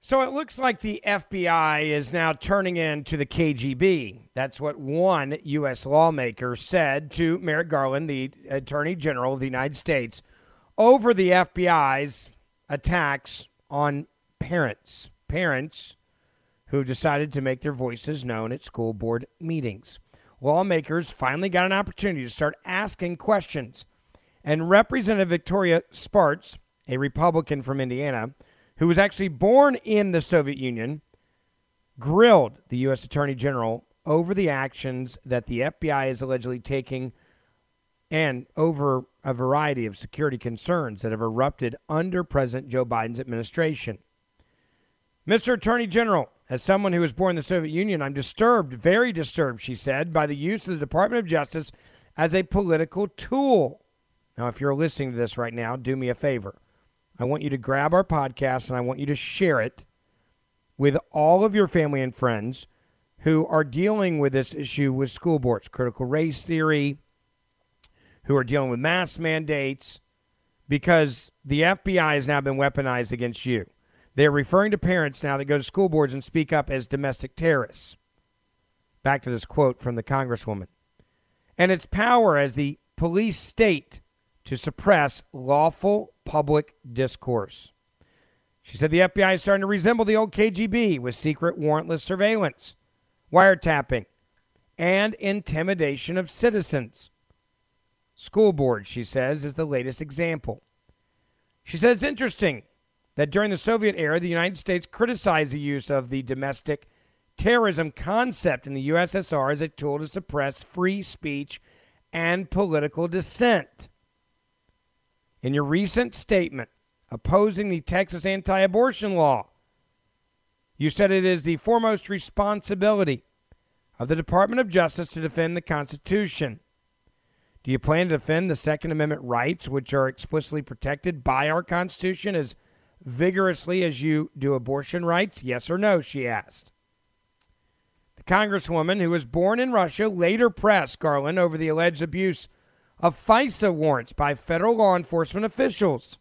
So it looks like the FBI is now turning into the KGB. That's what one U.S. lawmaker said to Merrick Garland, the Attorney General of the United States, over the FBI's attacks on parents who decided to make their voices known at school board meetings. Lawmakers finally got an opportunity to start asking questions. And Representative Victoria Spartz, a Republican from Indiana, who was actually born in the Soviet Union, grilled the U.S. Attorney General over the actions that the FBI is allegedly taking and over a variety of security concerns that have erupted under President Joe Biden's administration. Mr. Attorney General, as someone who was born in the Soviet Union, I'm disturbed, very disturbed, she said, by the use of the Department of Justice as a political tool. Now, if you're listening to this right now, do me a favor. I want you to grab our podcast and I want you to share it with all of your family and friends who are dealing with this issue with school boards, critical race theory, who are dealing with mask mandates, because the FBI has now been weaponized against you. They're referring to parents now that go to school boards and speak up as domestic terrorists. Back to this quote from the Congresswoman. And its power as the police state to suppress lawful public discourse. She said the FBI is starting to resemble the old KGB with secret warrantless surveillance, wiretapping, and intimidation of citizens. School board, she says, is the latest example. She said it's interesting that during the Soviet era, the United States criticized the use of the domestic terrorism concept in the USSR as a tool to suppress free speech and political dissent. In your recent statement opposing the Texas anti-abortion law, you said it is the foremost responsibility of the Department of Justice to defend the Constitution. Do you plan to defend the Second Amendment rights, which are explicitly protected by our Constitution, as vigorously as you do abortion rights? Yes or no, she asked. The Congresswoman, who was born in Russia, later pressed Garland over the alleged abuse of FISA warrants by federal law enforcement officials.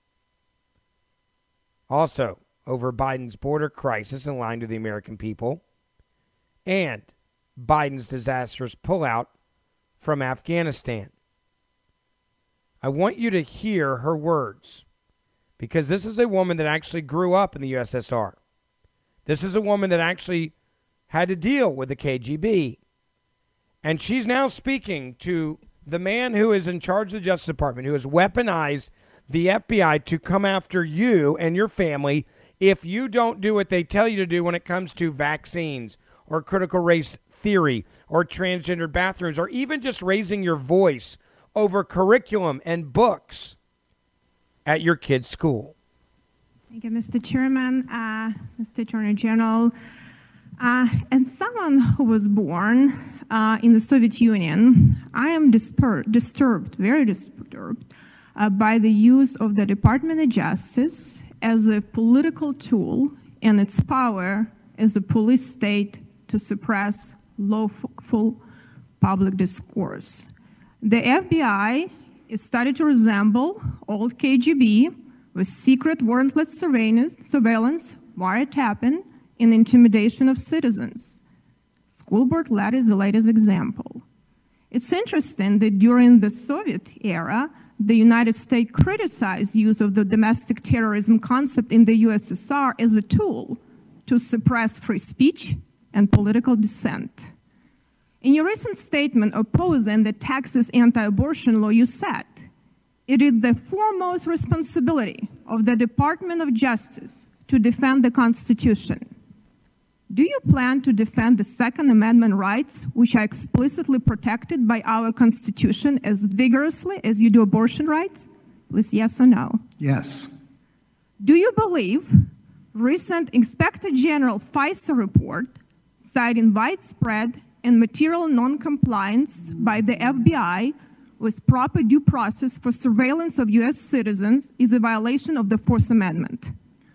Also, over Biden's border crisis and lying to the American people, and Biden's disastrous pullout from Afghanistan. I want you to hear her words, because this is a woman that actually grew up in the USSR. This is a woman that actually had to deal with the KGB. And she's now speaking to the man who is in charge of the Justice Department, who has weaponized the FBI to come after you and your family if you don't do what they tell you to do when it comes to vaccines or critical race theory or transgender bathrooms, or even just raising your voice over curriculum and books at your kid's school. Thank you, Mr. Chairman, Mr. Attorney General. As someone who was born in the Soviet Union, I am disturbed, very disturbed, by the use of the Department of Justice as a political tool and its power as a police state to suppress lawful public discourse. The FBI is starting to resemble old KGB with secret warrantless surveillance, wiretapping, and intimidation of citizens. School board led is the latest example. It's interesting that during the Soviet era, the United States criticized use of the domestic terrorism concept in the USSR as a tool to suppress free speech and political dissent. In your recent statement opposing the Texas anti-abortion law, you said, it is the foremost responsibility of the Department of Justice to defend the Constitution. Do you plan to defend the Second Amendment rights, which are explicitly protected by our Constitution, as vigorously as you do abortion rights? Please, yes or no? Yes. Do you believe recent Inspector General FISA report citing widespread and material non-compliance by the FBI with proper due process for surveillance of U.S. citizens is a violation of the Fourth Amendment?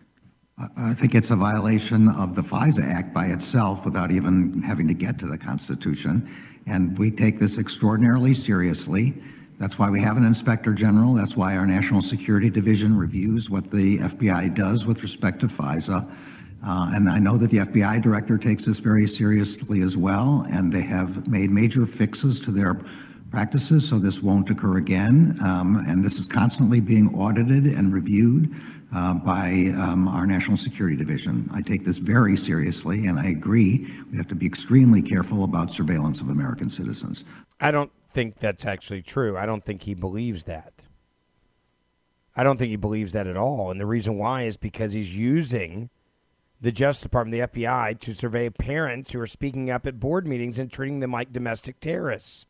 I think it's a violation of the FISA Act by itself without even having to get to the Constitution. And we take this extraordinarily seriously. That's why we have an Inspector General. That's why our National Security Division reviews what the FBI does with respect to FISA. And I know that the FBI director takes this very seriously as well, and they have made major fixes to their practices so this won't occur again. And this is constantly being audited and reviewed by our National Security Division. I take this very seriously, and I agree we have to be extremely careful about surveillance of American citizens. I don't think that's actually true. I don't think he believes that. I don't think he believes that at all. And the reason why is because he's using the Justice Department, the FBI, to survey parents who are speaking up at board meetings and treating them like domestic terrorists.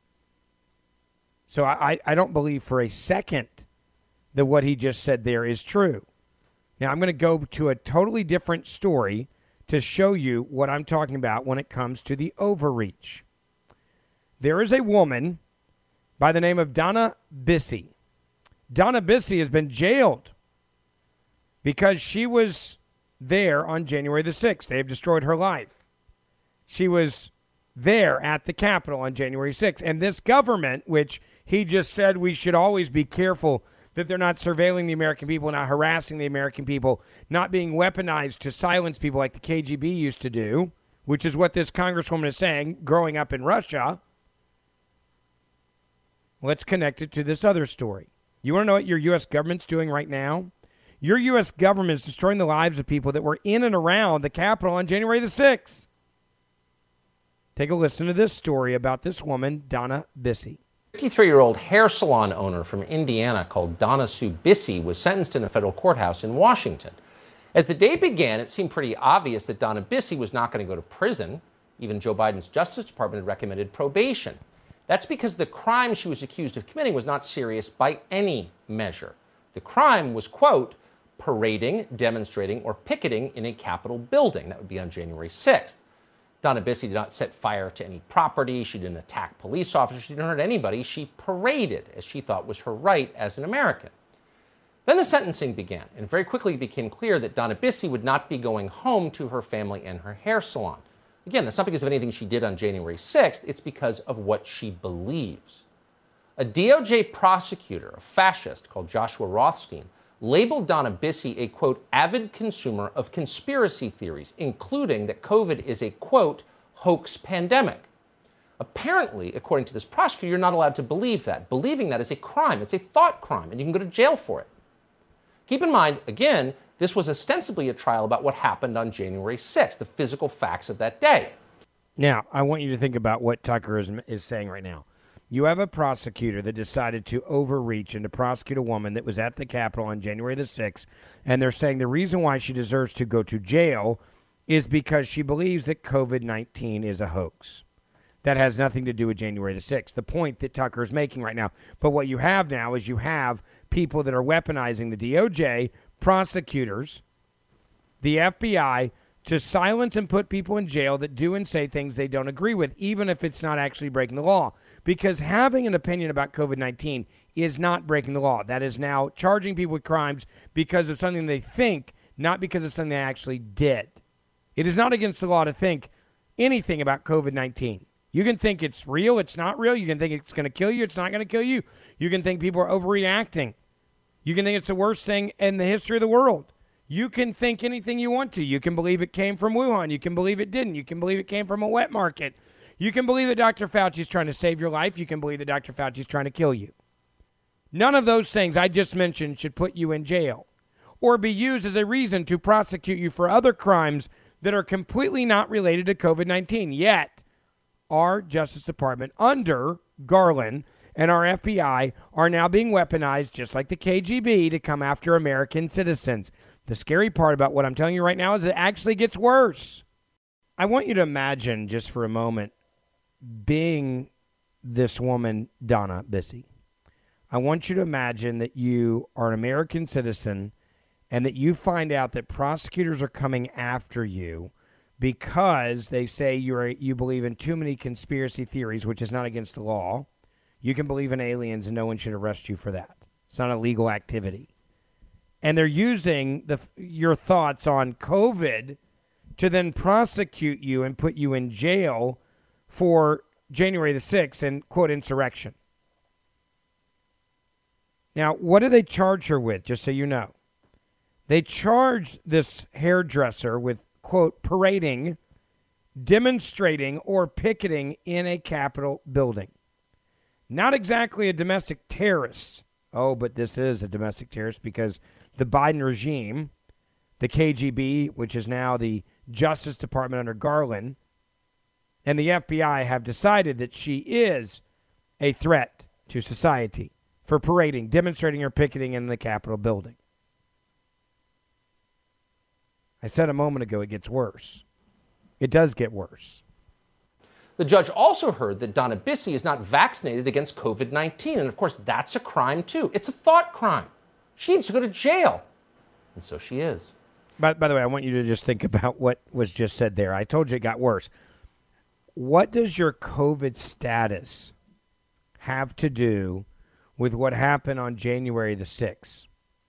So I don't believe for a second that what he just said there is true. Now, I'm going to go to a totally different story to show you what I'm talking about when it comes to the overreach. There is a woman by the name of Donna Bissey. Donna Bissey has been jailed because she was there on January the 6th. They have destroyed her life. She was there at the Capitol on January 6th. And this government, which he just said we should always be careful that they're not surveilling the American people, not harassing the American people, not being weaponized to silence people like the KGB used to do, which is what this congresswoman is saying, growing up in Russia. Let's connect it to this other story. You want to know what your U.S. government's doing right now? Your U.S. government is destroying the lives of people that were in and around the Capitol on January the 6th. Take a listen to this story about this woman, Donna Bissey. 53-year-old hair salon owner from Indiana called Donna Sue Bissey was sentenced in a federal courthouse in Washington. As the day began, it seemed pretty obvious that Donna Bissey was not going to go to prison. Even Joe Biden's Justice Department had recommended probation. That's because the crime she was accused of committing was not serious by any measure. The crime was, quote, parading, demonstrating, or picketing in a Capitol building. That would be on January 6th. Donna Bissey did not set fire to any property. She didn't attack police officers. She didn't hurt anybody. She paraded, as she thought was her right as an American. Then the sentencing began, and very quickly it became clear that Donna Bissey would not be going home to her family and her hair salon. Again, that's not because of anything she did on January 6th. It's because of what she believes. A DOJ prosecutor, a fascist called Joshua Rothstein, labeled Donna Bissey a, quote, avid consumer of conspiracy theories, including that COVID is a, quote, hoax pandemic. Apparently, according to this prosecutor, you're not allowed to believe that. Believing that is a crime. It's a thought crime, and you can go to jail for it. Keep in mind, again, this was ostensibly a trial about what happened on January 6th, the physical facts of that day. Now, I want you to think about what Tucker is saying right now. You have a prosecutor that decided to overreach and to prosecute a woman that was at the Capitol on January the 6th, and they're saying the reason why she deserves to go to jail is because she believes that COVID-19 is a hoax. That has nothing to do with January the 6th, the point that Tucker is making right now. But what you have now is you have people that are weaponizing the DOJ, prosecutors, the FBI, to silence and put people in jail that do and say things they don't agree with, even if it's not actually breaking the law. Because having an opinion about COVID-19 is not breaking the law. That is now charging people with crimes because of something they think, not because of something they actually did. It is not against the law to think anything about COVID-19. You can think it's real, it's not real. You can think it's going to kill you, it's not going to kill you. You can think people are overreacting. You can think it's the worst thing in the history of the world. You can think anything you want to. You can believe it came from Wuhan. You can believe it didn't. You can believe it came from a wet market. You can believe that Dr. Fauci is trying to save your life. You can believe that Dr. Fauci is trying to kill you. None of those things I just mentioned should put you in jail or be used as a reason to prosecute you for other crimes that are completely not related to COVID-19. Yet, our Justice Department under Garland and our FBI are now being weaponized, just like the KGB, to come after American citizens. The scary part about what I'm telling you right now is it actually gets worse. I want you to imagine just for a moment being this woman, Donna Bissey. I want you to imagine that you are an American citizen and that you find out that prosecutors are coming after you because they say you believe in too many conspiracy theories, which is not against the law. You can believe in aliens and no one should arrest you for that. It's not a legal activity. And they're using your thoughts on COVID to then prosecute you and put you in jail for January the 6th and, quote, insurrection. Now, what do they charge her with, just so you know? They charged this hairdresser with, quote, parading, demonstrating, or picketing in a Capitol building. Not exactly a domestic terrorist. Oh, but this is a domestic terrorist because the Biden regime, the KGB, which is now the Justice Department under Garland, and the FBI have decided that she is a threat to society for parading, demonstrating, or picketing in the Capitol building. I said a moment ago it gets worse. It does get worse. The judge also heard that Donna Bissey is not vaccinated against COVID-19. And of course, that's a crime too. It's a thought crime. She needs to go to jail. And so she is. By the way, I want you to just think about what was just said there. I told you it got worse. What does your COVID status have to do with what happened on January the 6th?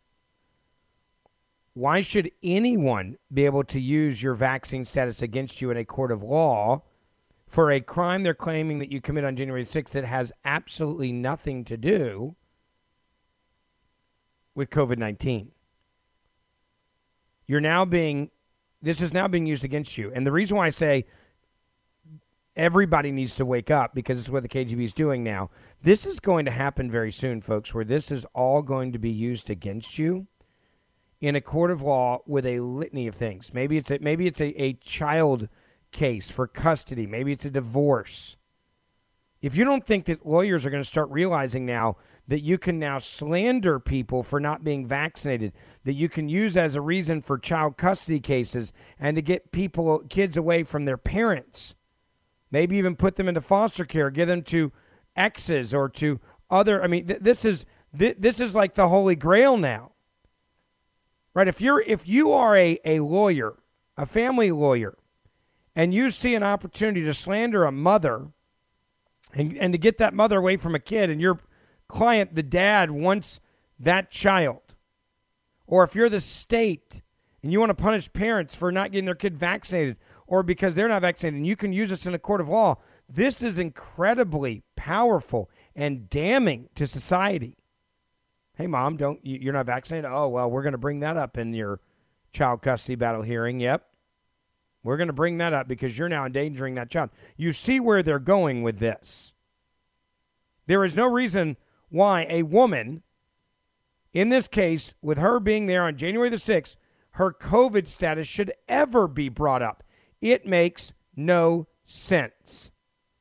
Why should anyone be able to use your vaccine status against you in a court of law for a crime they're claiming that you commit on January 6th that has absolutely nothing to do with COVID-19? This is now being used against you. And the reason why I say everybody needs to wake up, because it's what the KGB is doing now, this is going to happen very soon, folks, where this is all going to be used against you in a court of law with a litany of things. Maybe it's a child case for custody. Maybe it's a divorce. If you don't think that lawyers are going to start realizing now that you can now slander people for not being vaccinated, that you can use as a reason for child custody cases and to get kids away from their parents, maybe even put them into foster care, give them to exes or to other. I mean, this is like the Holy Grail now. Right, if you are a lawyer, a family lawyer, and you see an opportunity to slander a mother and to get that mother away from a kid, and your client, the dad, wants that child, or if you're the state and you want to punish parents for not getting their kid vaccinated or because they're not vaccinated, and you can use this in a court of law, this is incredibly powerful and damning to society. Hey, Mom, you're not vaccinated? Oh, well, we're going to bring that up in your child custody battle hearing. Yep. We're going to bring that up because you're now endangering that child. You see where they're going with this. There is no reason why a woman, in this case, with her being there on January the 6th, her COVID status should ever be brought up. It makes no sense.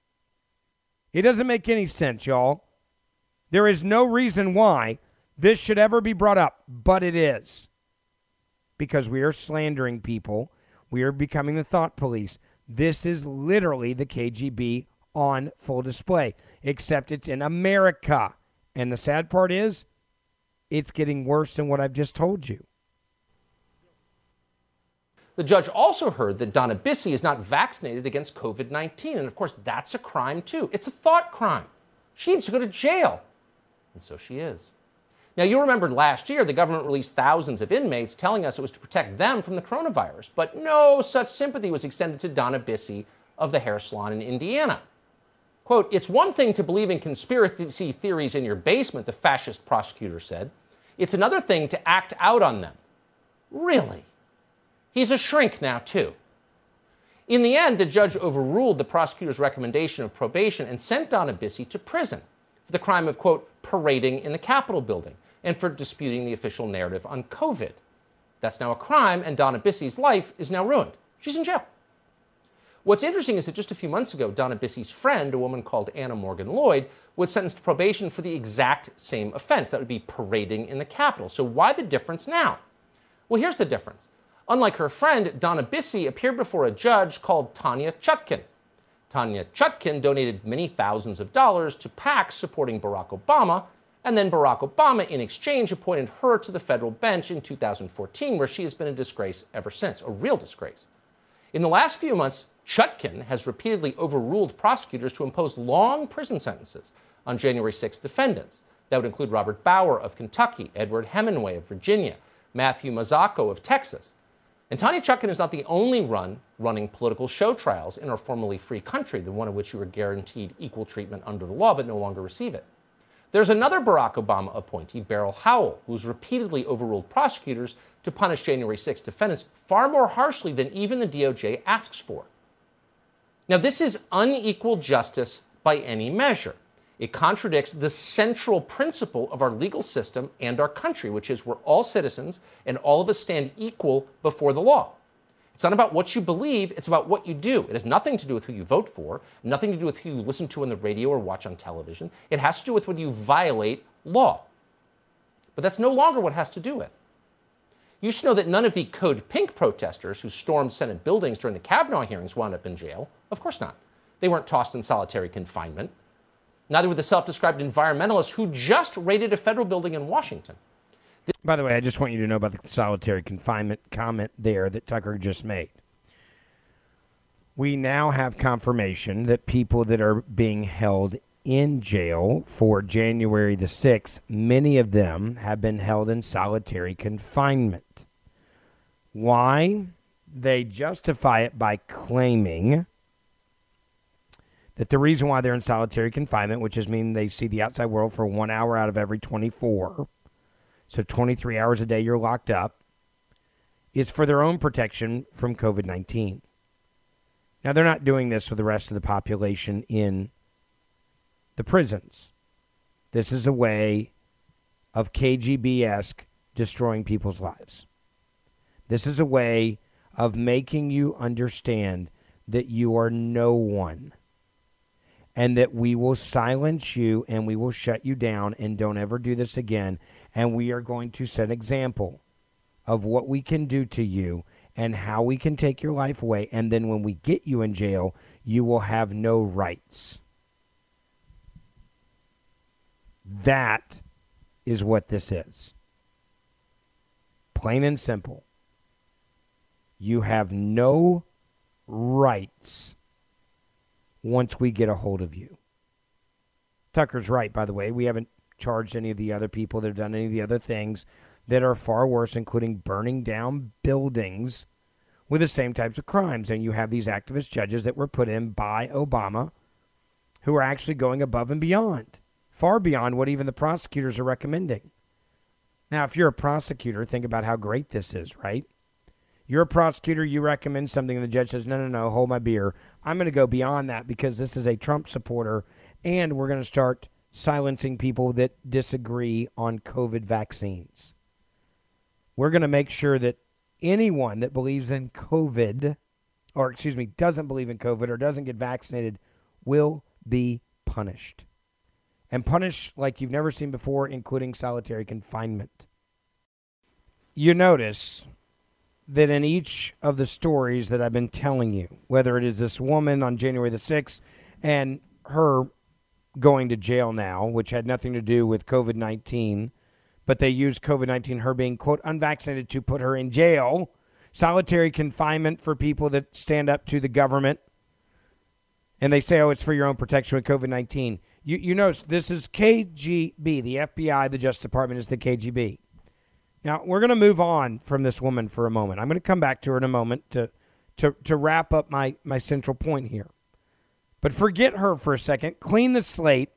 It doesn't make any sense, y'all. There is no reason why this should ever be brought up, but it is. Because we are slandering people. We are becoming the thought police. This is literally the KGB on full display, except it's in America. And the sad part is, it's getting worse than what I've just told you. The judge also heard that Donna Bissey is not vaccinated against COVID-19. And of course, that's a crime too. It's a thought crime. She needs to go to jail. And so she is. Now, you remember last year, the government released thousands of inmates telling us it was to protect them from the coronavirus. But no such sympathy was extended to Donna Bissey of the hair salon in Indiana. Quote, "It's one thing to believe in conspiracy theories in your basement," the fascist prosecutor said. "It's another thing to act out on them." Really? He's a shrink now, too. In the end, the judge overruled the prosecutor's recommendation of probation and sent Donna Bissey to prison for the crime of, quote, parading in the Capitol building and for disputing the official narrative on COVID. That's now a crime, and Donna Bissey's life is now ruined. She's in jail. What's interesting is that just a few months ago, Donna Bissey's friend, a woman called Anna Morgan Lloyd, was sentenced to probation for the exact same offense. That would be parading in the Capitol. So why the difference now? Well, here's the difference. Unlike her friend, Donna Bissey appeared before a judge called Tanya Chutkan. Tanya Chutkan donated many thousands of dollars to PACs supporting Barack Obama, and then Barack Obama, in exchange, appointed her to the federal bench in 2014, where she has been a disgrace ever since, a real disgrace. In the last few months, Chutkan has repeatedly overruled prosecutors to impose long prison sentences on January 6 defendants. That would include Robert Bauer of Kentucky, Edward Hemingway of Virginia, Matthew Mazzocco of Texas. And Tanya Chutkan is not the only running political show trials in our formerly free country, the one in which you were guaranteed equal treatment under the law but no longer receive it. There's another Barack Obama appointee, Beryl Howell, who's repeatedly overruled prosecutors to punish January 6 defendants far more harshly than even the DOJ asks for. Now, this is unequal justice by any measure. It contradicts the central principle of our legal system and our country, which is we're all citizens and all of us stand equal before the law. It's not about what you believe, it's about what you do. It has nothing to do with who you vote for, nothing to do with who you listen to on the radio or watch on television. It has to do with whether you violate law. But that's no longer what it has to do with. You should know that none of the Code Pink protesters who stormed Senate buildings during the Kavanaugh hearings wound up in jail. Of course not. They weren't tossed in solitary confinement. Neither were the self-described environmentalists who just raided a federal building in Washington. By the way, I just want you to know about the solitary confinement comment there that Tucker just made. We now have confirmation that people that are being held in jail for January the 6th, many of them have been held in solitary confinement. Why? They justify it by claiming that the reason why they're in solitary confinement, which is mean they see the outside world for 1 hour out of every 24, so 23 hours a day you're locked up, is for their own protection from COVID-19. Now, they're not doing this for the rest of the population in the prisons. This is a way of KGB-esque destroying people's lives. This is a way of making you understand that you are no one and that we will silence you and we will shut you down and don't ever do this again. And we are going to set an example of what we can do to you and how we can take your life away. And then when we get you in jail, you will have no rights. That is what this is. Plain and simple. You have no rights once we get a hold of you. Tucker's right, by the way. We haven't charged any of the other people that have done any of the other things that are far worse, including burning down buildings with the same types of crimes. And you have these activist judges that were put in by Obama who are actually going above and beyond, far beyond what even the prosecutors are recommending. Now, if you're a prosecutor, think about how great this is, right? You're a prosecutor, you recommend something, and the judge says, no, hold my beer. I'm going to go beyond that because this is a Trump supporter, and we're going to start silencing people that disagree on COVID vaccines. We're going to make sure that anyone that believes in COVID, doesn't believe in COVID or doesn't get vaccinated will be punished. And punished like you've never seen before, including solitary confinement. You notice that in each of the stories that I've been telling you, whether it is this woman on January the 6th and her going to jail now, which had nothing to do with COVID-19, but they used COVID-19, her being, quote, unvaccinated to put her in jail, solitary confinement for people that stand up to the government, and they say, it's for your own protection with COVID-19. You notice this is KGB, the FBI, the Justice Department is the KGB. Now, we're going to move on from this woman for a moment. I'm going to come back to her in a moment to wrap up my central point here. But forget her for a second. Clean the slate.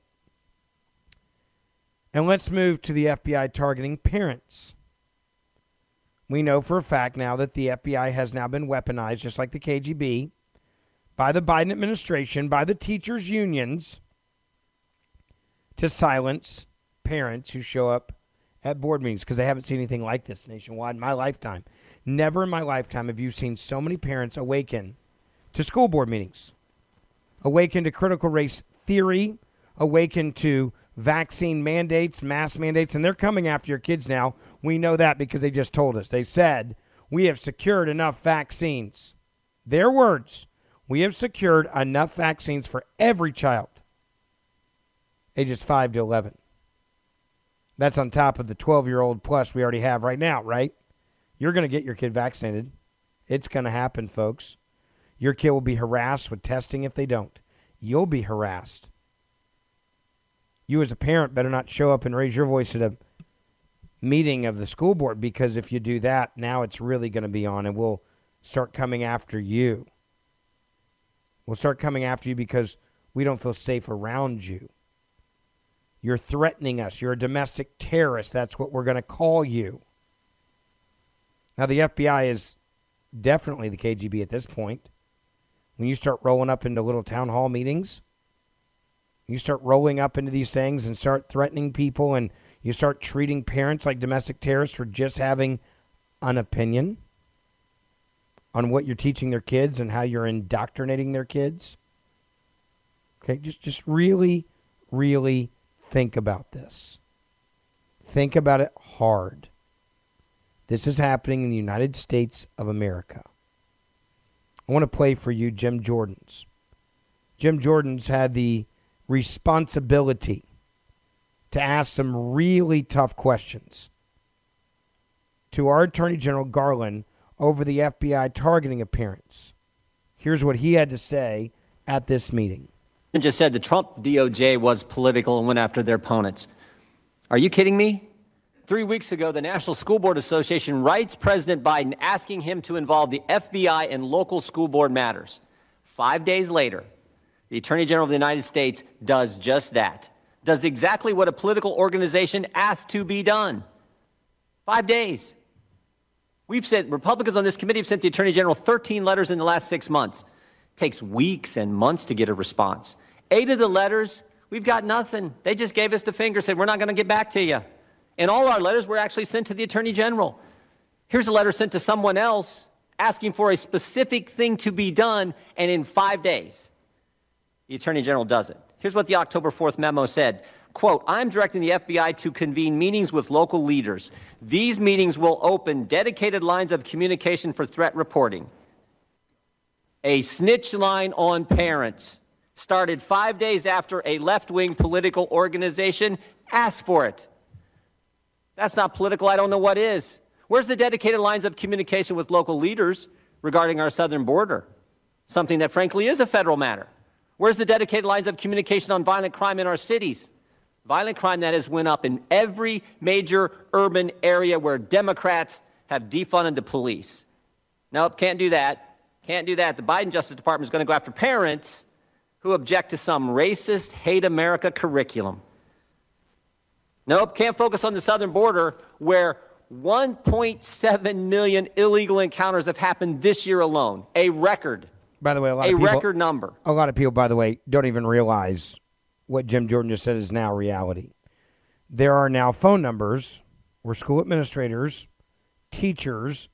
And let's move to the FBI targeting parents. We know for a fact now that the FBI has now been weaponized, just like the KGB, by the Biden administration, by the teachers' unions, to silence parents who show up at board meetings, because they haven't seen anything like this nationwide in my lifetime. Never in my lifetime have you seen so many parents awaken to school board meetings, awaken to critical race theory, awaken to vaccine mandates, mask mandates, and they're coming after your kids now. We know that because they just told us. They said, we have secured enough vaccines. Their words, we have secured enough vaccines for every child, ages 5 to 11. That's on top of the 12-year-old plus we already have right now, right? You're going to get your kid vaccinated. It's going to happen, folks. Your kid will be harassed with testing if they don't. You'll be harassed. You as a parent better not show up and raise your voice at a meeting of the school board, because if you do that, now it's really going to be on, and we'll start coming after you. We'll start coming after you because we don't feel safe around you. You're threatening us. You're a domestic terrorist. That's what we're going to call you. Now, the FBI is definitely the KGB at this point. When you start rolling up into little town hall meetings, you start rolling up into these things and start threatening people, and you start treating parents like domestic terrorists for just having an opinion on what you're teaching their kids and how you're indoctrinating their kids. Okay, just really, really think about this. Think about it hard. This is happening in the United States of America. I want to play for you Jim Jordan's. Jim Jordan's had the responsibility to ask some really tough questions to our Attorney General Garland over the FBI targeting appearance. Here's what he had to say at this meeting. Just said the Trump DOJ was political and went after their opponents. Are you kidding me? 3 weeks ago, the National School Board Association writes President Biden asking him to involve the FBI in local school board matters. 5 days later, the Attorney General of the United States does just that, does exactly what a political organization asked to be done. 5 days. We've said, Republicans on this committee have sent the Attorney General 13 letters in the last 6 months. It takes weeks and months to get a response. 8 of the letters, we've got nothing. They just gave us the finger, said, we're not going to get back to you. And all our letters were actually sent to the Attorney General. Here's a letter sent to someone else asking for a specific thing to be done, and in 5 days, the Attorney General does it. Here's what the October 4th memo said. Quote, I'm directing the FBI to convene meetings with local leaders. These meetings will open dedicated lines of communication for threat reporting. A snitch line on parents started 5 days after a left-wing political organization asked for it. That's not political. I don't know what is. Where's the dedicated lines of communication with local leaders regarding our southern border? Something that, frankly, is a federal matter. Where's the dedicated lines of communication on violent crime in our cities? Violent crime that has went up in every major urban area where Democrats have defunded the police. Nope, can't do that. Can't do that. The Biden Justice Department is going to go after parents who object to some racist, hate America curriculum. Nope, can't focus on the southern border where 1.7 million illegal encounters have happened this year alone. A record. By the way, a record number. A lot of people, by the way, don't even realize what Jim Jordan just said is now reality. There are now phone numbers where school administrators, teachers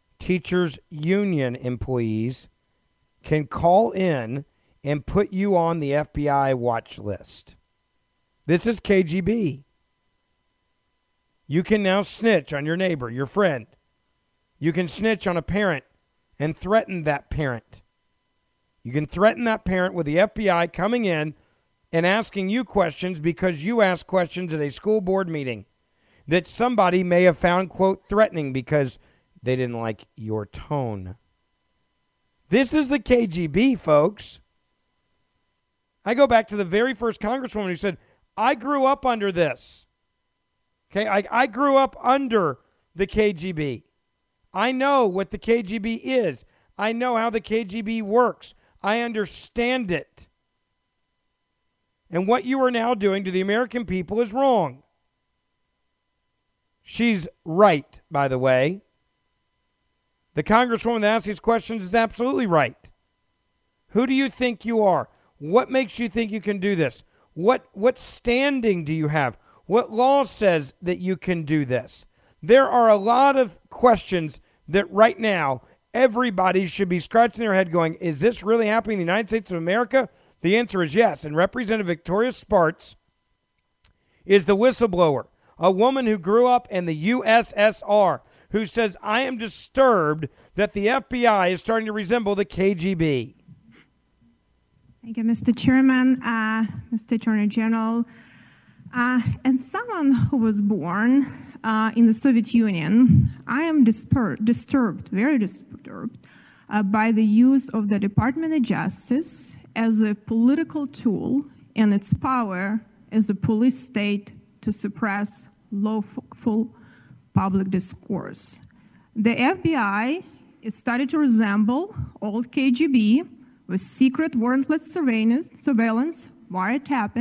union employees can call in and put you on the FBI watch list. This is KGB. You can now snitch on your neighbor, your friend. You can snitch on a parent and threaten that parent. You can threaten that parent with the FBI coming in and asking you questions because you asked questions at a school board meeting that somebody may have found, quote, threatening because they didn't like your tone. This is the KGB, folks. I go back to the very first congresswoman who said, I grew up under this. Okay, I grew up under the KGB. I know what the KGB is. I know how the KGB works. I understand it. And what you are now doing to the American people is wrong. She's right, by the way. The congresswoman that asks these questions is absolutely right. Who do you think you are? What makes you think you can do this? What standing do you have? What law says that you can do this? There are a lot of questions that right now everybody should be scratching their head going, is this really happening in the United States of America? The answer is yes. And Representative Victoria Spartz is the whistleblower, a woman who grew up in the USSR, who says, I am disturbed that the FBI is starting to resemble the KGB. Thank you, Mr. Chairman, Mr. Attorney General. As someone who was born in the Soviet Union, I am disturbed, very disturbed, by the use of the Department of Justice as a political tool and its power as a police state to suppress lawful public discourse. The FBI is starting to resemble old KGB with secret warrantless surveillance, wiretapping,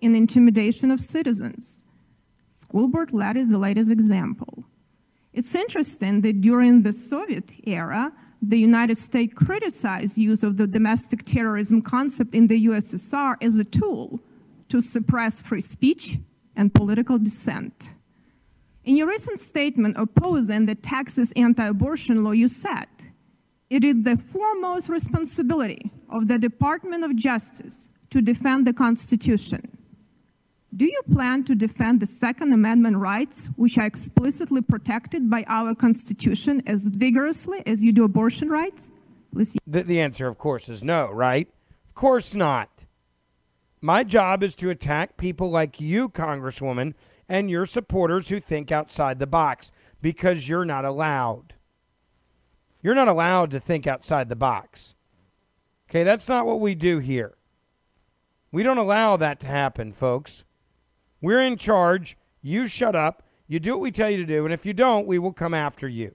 in intimidation of citizens. School board lead is the latest example. It's interesting that during the Soviet era, the United States criticized use of the domestic terrorism concept in the USSR as a tool to suppress free speech and political dissent. In your recent statement opposing the Texas anti-abortion law, you said, "It is the foremost responsibility of the Department of Justice to defend the Constitution." Do you plan to defend the Second Amendment rights, which are explicitly protected by our Constitution, as vigorously as you do abortion rights? Please. The answer, of course, is no, right? Of course not. My job is to attack people like you, Congresswoman, and your supporters who think outside the box, because you're not allowed. You're not allowed to think outside the box. Okay, that's not what we do here. We don't allow that to happen, folks. We're in charge. You shut up. You do what we tell you to do, and if you don't, we will come after you.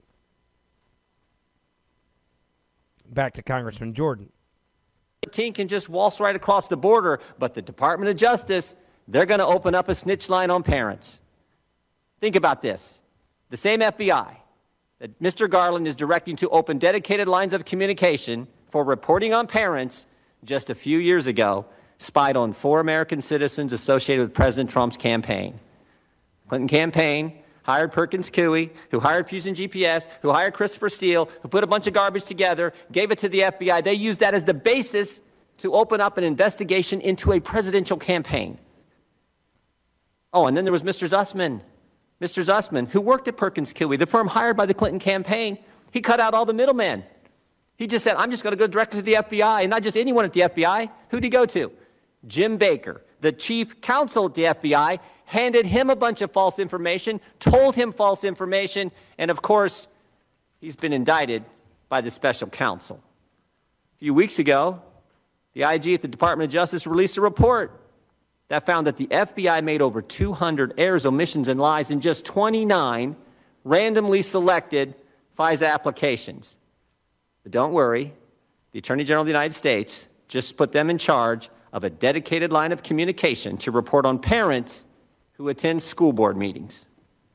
Back to Congressman Jordan. Can just waltz right across the border, but the Department of Justice, they're going to open up a snitch line on parents. Think about this. The same FBI that Mr. Garland is directing to open dedicated lines of communication for reporting on parents just a few years ago spied on 4 American citizens associated with President Trump's campaign. Clinton campaign hired Perkins Coie, who hired Fusion GPS, who hired Christopher Steele, who put a bunch of garbage together, gave it to the FBI. They used that as the basis to open up an investigation into a presidential campaign. Oh, and then there was Mr. Zussman. Mr. Zussman, who worked at Perkins Coie, the firm hired by the Clinton campaign. He cut out all the middlemen. He just said, I'm just going to go directly to the FBI, and not just anyone at the FBI. Who'd he go to? Jim Baker, the chief counsel at the FBI, handed him a bunch of false information, told him false information, and of course, he's been indicted by the special counsel. A few weeks ago, the IG at the Department of Justice released a report that found that the FBI made over 200 errors, omissions, and lies in just 29 randomly selected FISA applications. But don't worry, the Attorney General of the United States just put them in charge of a dedicated line of communication to report on parents who attend school board meetings.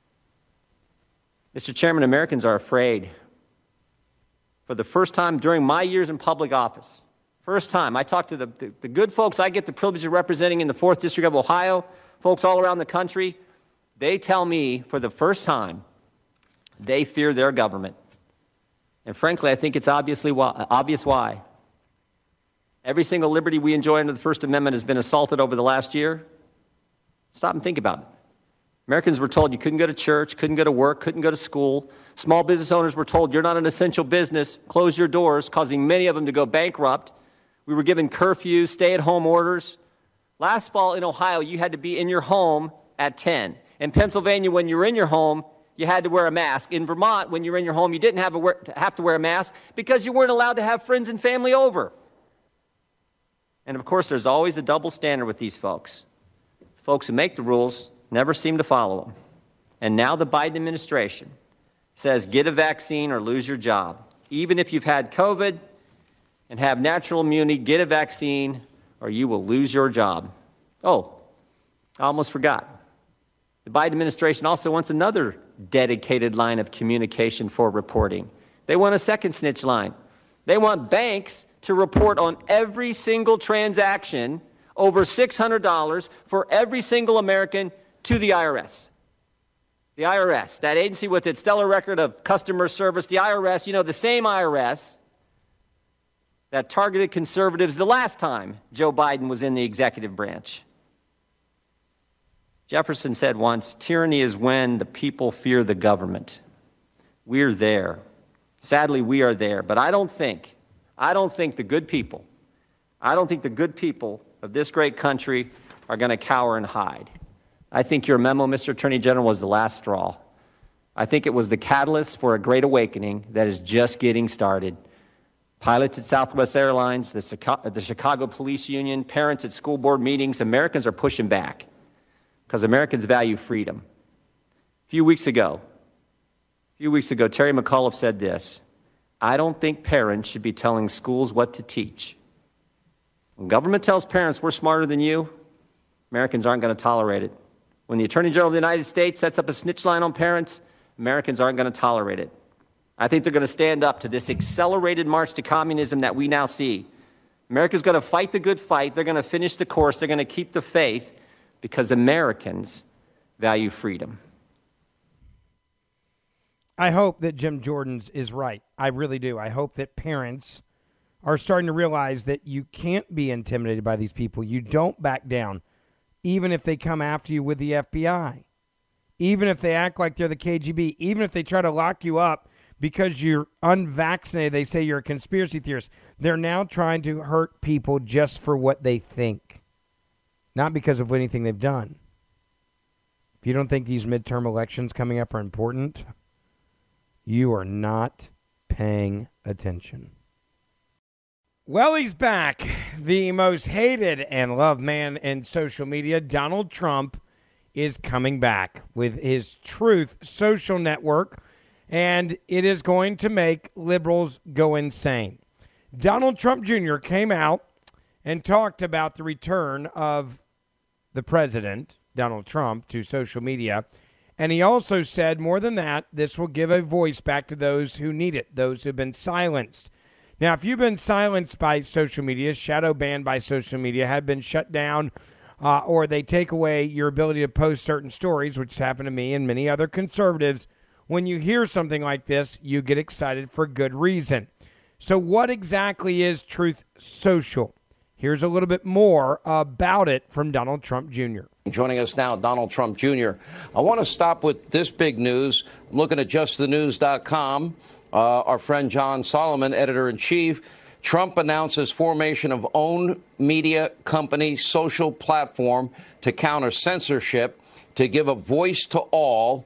Mr. Chairman, Americans are afraid. For the first time during my years in public office, first time I talked to the good folks I get the privilege of representing in the 4th District of Ohio, folks all around the country, they tell me for the first time they fear their government. And frankly, I think it's obvious why. Every single liberty we enjoy under the First Amendment has been assaulted over the last year. Stop and think about it. Americans were told you couldn't go to church, couldn't go to work, couldn't go to school. Small business owners were told you're not an essential business, close your doors, causing many of them to go bankrupt. We were given curfews, stay-at-home orders. Last fall in Ohio, you had to be in your home at 10. In Pennsylvania, when you were in your home, you had to wear a mask. In Vermont, when you were in your home, you didn't have to wear a mask because you weren't allowed to have friends and family over. And of course, there's always a double standard with these folks. Folks who make the rules never seem to follow them. And now the Biden administration says get a vaccine or lose your job. Even if you've had COVID and have natural immunity, get a vaccine or you will lose your job. Oh, I almost forgot. The Biden administration also wants another dedicated line of communication for reporting. They want a second snitch line. They want banks to report on every single transaction over $600 for every single American to the IRS. The IRS, that agency with its stellar record of customer service, the IRS, you know, the same IRS that targeted conservatives the last time Joe Biden was in the executive branch. Jefferson said once, tyranny is when the people fear the government. We're there. Sadly, we are there. But I don't think the good people of this great country are going to cower and hide. I think your memo, Mr. Attorney General, was the last straw. I think it was the catalyst for a great awakening that is just getting started. Pilots at Southwest Airlines, the Chicago Police Union, parents at school board meetings, Americans are pushing back because Americans value freedom. A few weeks ago, Terry McAuliffe said this: I don't think parents should be telling schools what to teach. When government tells parents we're smarter than you, Americans aren't going to tolerate it. When the Attorney General of the United States sets up a snitch line on parents, Americans aren't going to tolerate it. I think they're going to stand up to this accelerated march to communism that we now see. America's going to fight the good fight. They're going to finish the course. They're going to keep the faith because Americans value freedom. I hope that Jim Jordan's is right. I really do. I hope that parents are starting to realize that you can't be intimidated by these people. You don't back down, even if they come after you with the FBI, even if they act like they're the KGB, even if they try to lock you up because you're unvaccinated. They say you're a conspiracy theorist. They're now trying to hurt people just for what they think, not because of anything they've done. If you don't think these midterm elections coming up are important, you are not paying attention. Well, he's back. The most hated and loved man in social media, Donald Trump, is coming back with his Truth Social network, and it is going to make liberals go insane. Donald Trump Jr. came out and talked about the return of the president, Donald Trump, to social media. And he also said, more than that, this will give a voice back to those who need it, those who have been silenced. Now, if you've been silenced by social media, shadow banned by social media, have been shut down, or they take away your ability to post certain stories, which has happened to me and many other conservatives, when you hear something like this, you get excited for good reason. So what exactly is Truth Social? Here's a little bit more about it from Donald Trump Jr. Joining us now, Donald Trump Jr. I want to stop with this big news. I'm looking at justthenews.com. Our friend John Solomon, editor-in-chief. Trump announces formation of own media company social platform to counter censorship, to give a voice to all.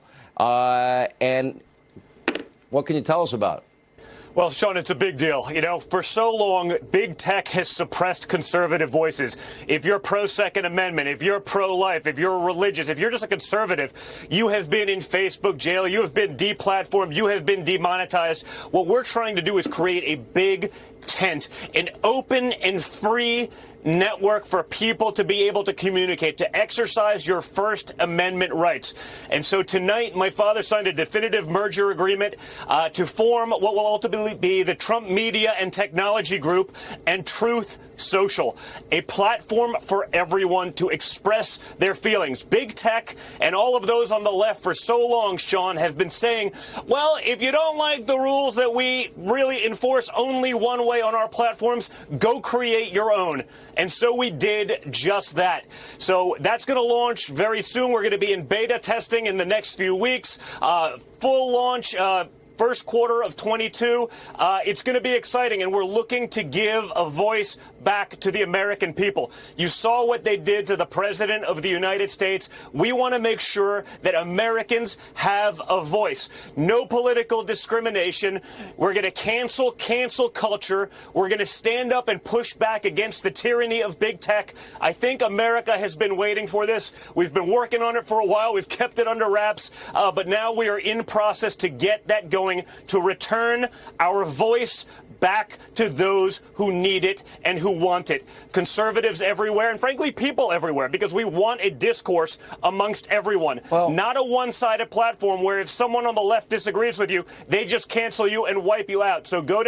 And what can you tell us about it? Well, Sean, it's a big deal. You know, for so long, big tech has suppressed conservative voices. If you're pro-Second Amendment, if you're pro-life, if you're religious, if you're just a conservative, you have been in Facebook jail, you have been deplatformed, you have been demonetized. What we're trying to do is create a big tent, an open and free network for people to be able to communicate, to exercise your First Amendment rights. And so tonight, my father signed a definitive merger agreement to form what will ultimately be the Trump Media and Technology Group and Truth Social, a platform for everyone to express their feelings. Big tech and all of those on the left for so long, Sean, have been saying, well, if you don't like the rules that we really enforce only one way on our platforms, go create your own. And so we did just that. So that's going to launch very soon. We're going to be in beta testing in the next few weeks. Full launch first quarter of 22. It's going to be exciting, and we're looking to give a voice back to the American people. You saw what they did to the President of the United States. We want to make sure that Americans have a voice. No political discrimination. We're going to cancel culture. We're going to stand up and push back against the tyranny of big tech. I think America has been waiting for this. We've been working on it for a while. We've kept it under wraps, but now we are in process to get that going, to return our voice back to those who need it and who want it. Conservatives everywhere, and frankly, people everywhere, because we want a discourse amongst everyone. Well, not a one-sided platform where if someone on the left disagrees with you, they just cancel you and wipe you out. So go to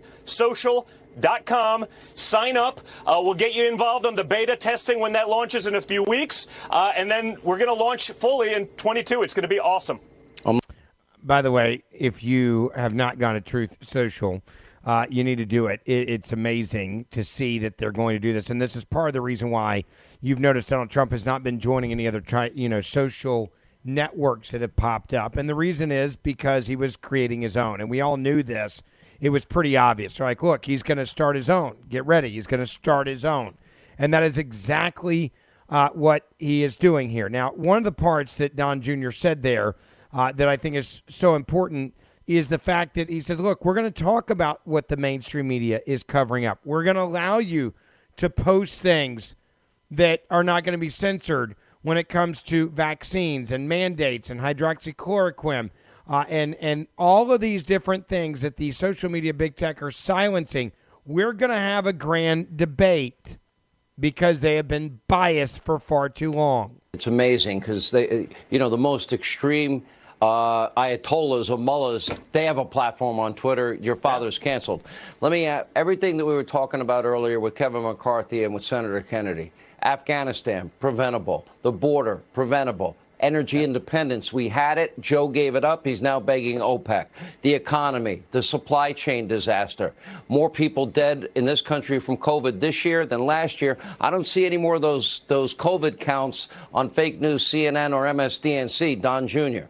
truthsocial.com, sign up. We'll get you involved on the beta testing when that launches in a few weeks. And then we're going to launch fully in 22. It's going to be awesome. By the way, if you have not gone to Truth Social, you need to do it. It's amazing to see that they're going to do this. And this is part of the reason why you've noticed Donald Trump has not been joining any other social networks that have popped up. And the reason is because he was creating his own. And we all knew this. It was pretty obvious. They're like, look, he's going to start his own. Get ready. He's going to start his own. And that is exactly what he is doing here. Now, one of the parts that Don Jr. said there that I think is so important is the fact that he said, look, we're going to talk about what the mainstream media is covering up. We're going to allow you to post things that are not going to be censored when it comes to vaccines and mandates and hydroxychloroquine and all of these different things that the social media big tech are silencing. We're going to have a grand debate because they have been biased for far too long. It's amazing because they, the most extreme ayatollahs or mullahs, they have a platform on Twitter. Your father's canceled. Let me add everything that we were talking about earlier with Kevin McCarthy and with Senator Kennedy. Afghanistan, preventable. The border, preventable. Energy independence, we had it. Joe gave it up. He's now begging OPEC. The economy, the supply chain disaster. More people dead in this country from COVID this year than last year. I don't see any more of those COVID counts on fake news, CNN or MSDNC. Don Jr.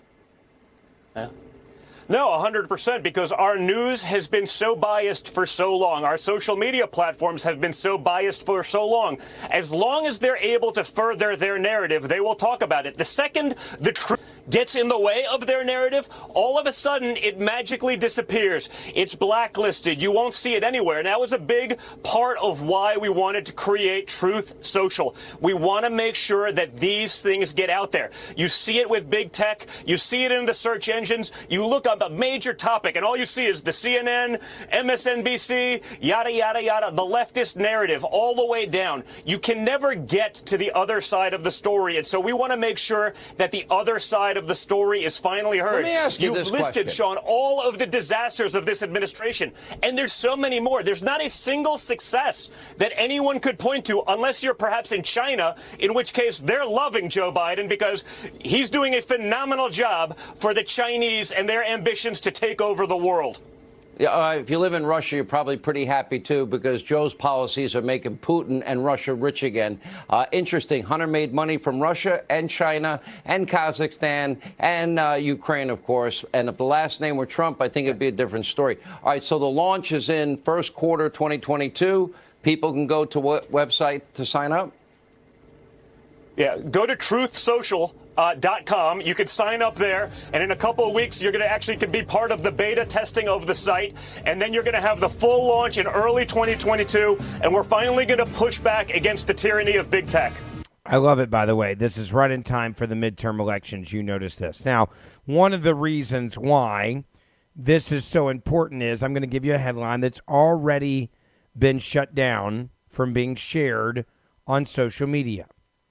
No, 100%, because our news has been so biased for so long. Our social media platforms have been so biased for so long. As long as they're able to further their narrative, they will talk about it. The second the truth gets in the way of their narrative, all of a sudden it magically disappears. It's blacklisted. You won't see it anywhere. And that was a big part of why we wanted to create Truth Social. We want to make sure that these things get out there. You see it with big tech. You see it in the search engines. You look up a major topic and all you see is the CNN, MSNBC, yada, yada, yada, the leftist narrative all the way down. You can never get to the other side of the story. And so we want to make sure that the other side of the story is finally heard. Let me ask you You've listed, question. Sean, all of the disasters of this administration, and there's so many more. There's not a single success that anyone could point to unless you're perhaps in China, in which case they're loving Joe Biden because he's doing a phenomenal job for the Chinese and their ambitions to take over the world. Yeah, if you live in Russia, you're probably pretty happy, too, because Joe's policies are making Putin and Russia rich again. Interesting. Hunter made money from Russia and China and Kazakhstan and Ukraine, of course. And if the last name were Trump, I think it'd be a different story. All right, so the launch is in first quarter 2022. People can go to what website to sign up? Yeah, go to truthsocial.com. You can sign up there, and in a couple of weeks, you're going to actually can be part of the beta testing of the site, and then you're going to have the full launch in early 2022, and we're finally going to push back against the tyranny of big tech. I love it, by the way. This is right in time for the midterm elections. You notice this. Now, one of the reasons why this is so important is I'm going to give you a headline that's already been shut down from being shared on social media.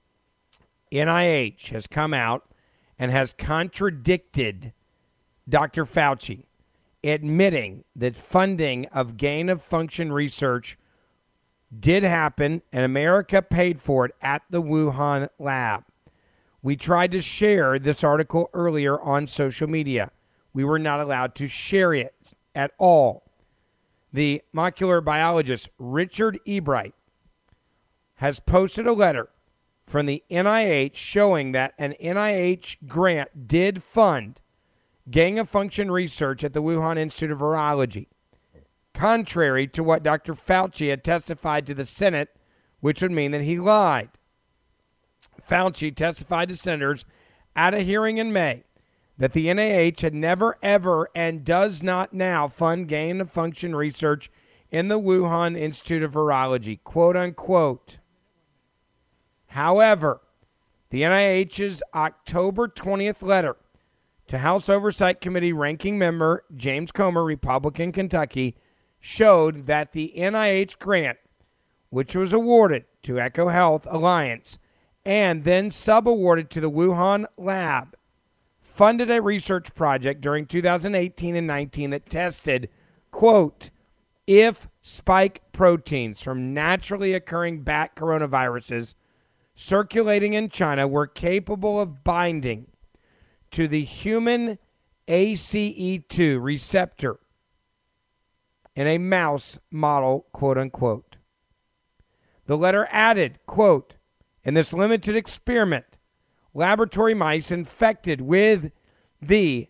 NIH has come out and has contradicted Dr. Fauci, admitting that funding of gain-of-function research did happen and America paid for it at the Wuhan lab. We tried to share this article earlier on social media. We were not allowed to share it at all. The molecular biologist Richard Ebright has posted a letter from the NIH showing that an NIH grant did fund gain-of-function research at the Wuhan Institute of Virology, contrary to what Dr. Fauci had testified to the Senate, which would mean that he lied. Fauci testified to senators at a hearing in May that the NIH had never, ever, and does not now fund gain-of-function research in the Wuhan Institute of Virology, quote unquote. However, the NIH's October 20th letter to House Oversight Committee ranking member James Comer, Republican, Kentucky, showed that the NIH grant, which was awarded to EcoHealth Alliance and then subawarded to the Wuhan lab, funded a research project during 2018 and 19 that tested, quote, if spike proteins from naturally occurring bat coronaviruses circulating in China were capable of binding to the human ACE2 receptor in a mouse model, quote unquote. The letter added, quote, in this limited experiment, laboratory mice infected with the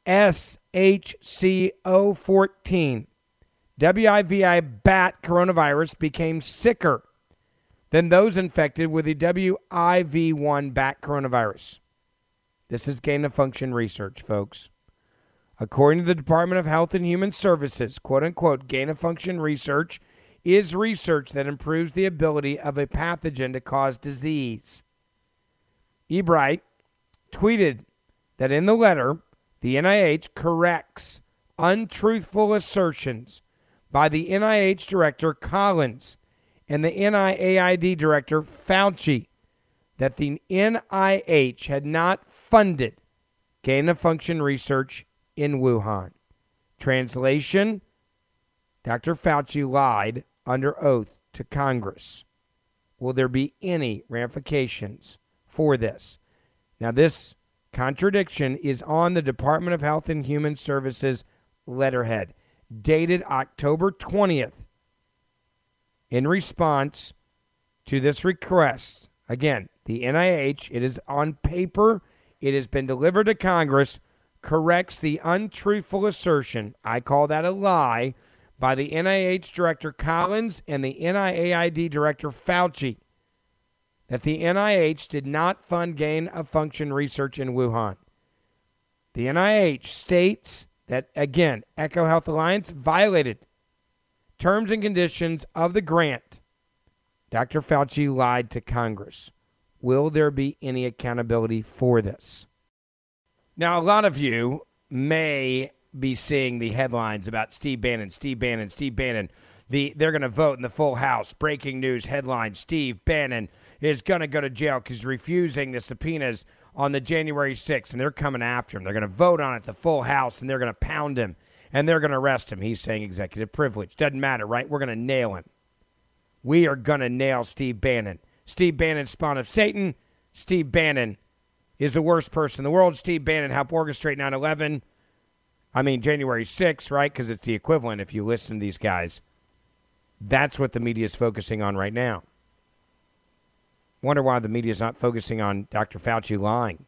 SHCO14 WIVI bat coronavirus became sicker than those infected with the WIV1 bat coronavirus. This is gain-of-function research, folks. According to the Department of Health and Human Services, quote-unquote, gain-of-function research is research that improves the ability of a pathogen to cause disease. Ebright tweeted that in the letter, the NIH corrects untruthful assertions by the NIH Director Collins and the NIAID director, Fauci, that the NIH had not funded gain-of-function research in Wuhan. Translation, Dr. Fauci lied under oath to Congress. Will there be any ramifications for this? Now, this contradiction is on the Department of Health and Human Services letterhead, dated October 20th. In response to this request, again, the NIH, it is on paper, it has been delivered to Congress, corrects the untruthful assertion, I call that a lie, by the NIH Director Collins and the NIAID Director Fauci, that the NIH did not fund gain-of-function research in Wuhan. The NIH states that, again, EcoHealth Alliance violated terms and conditions of the grant. Dr. Fauci lied to Congress. Will there be any accountability for this? Now, a lot of you may be seeing the headlines about Steve Bannon. They're going to vote in the full House. Breaking news headline, Steve Bannon is going to go to jail because he's refusing the subpoenas on the January 6th, and they're coming after him. They're going to vote on it, the full House, and they're going to pound him, and they're going to arrest him. He's saying executive privilege. Doesn't matter, right? We're going to nail him. We are going to nail Steve Bannon. Steve Bannon, spawn of Satan. Steve Bannon is the worst person in the world. Steve Bannon helped orchestrate 9/11. January 6th, right? Because it's the equivalent if you listen to these guys. That's what the media is focusing on right now. Wonder why the media is not focusing on Dr. Fauci lying.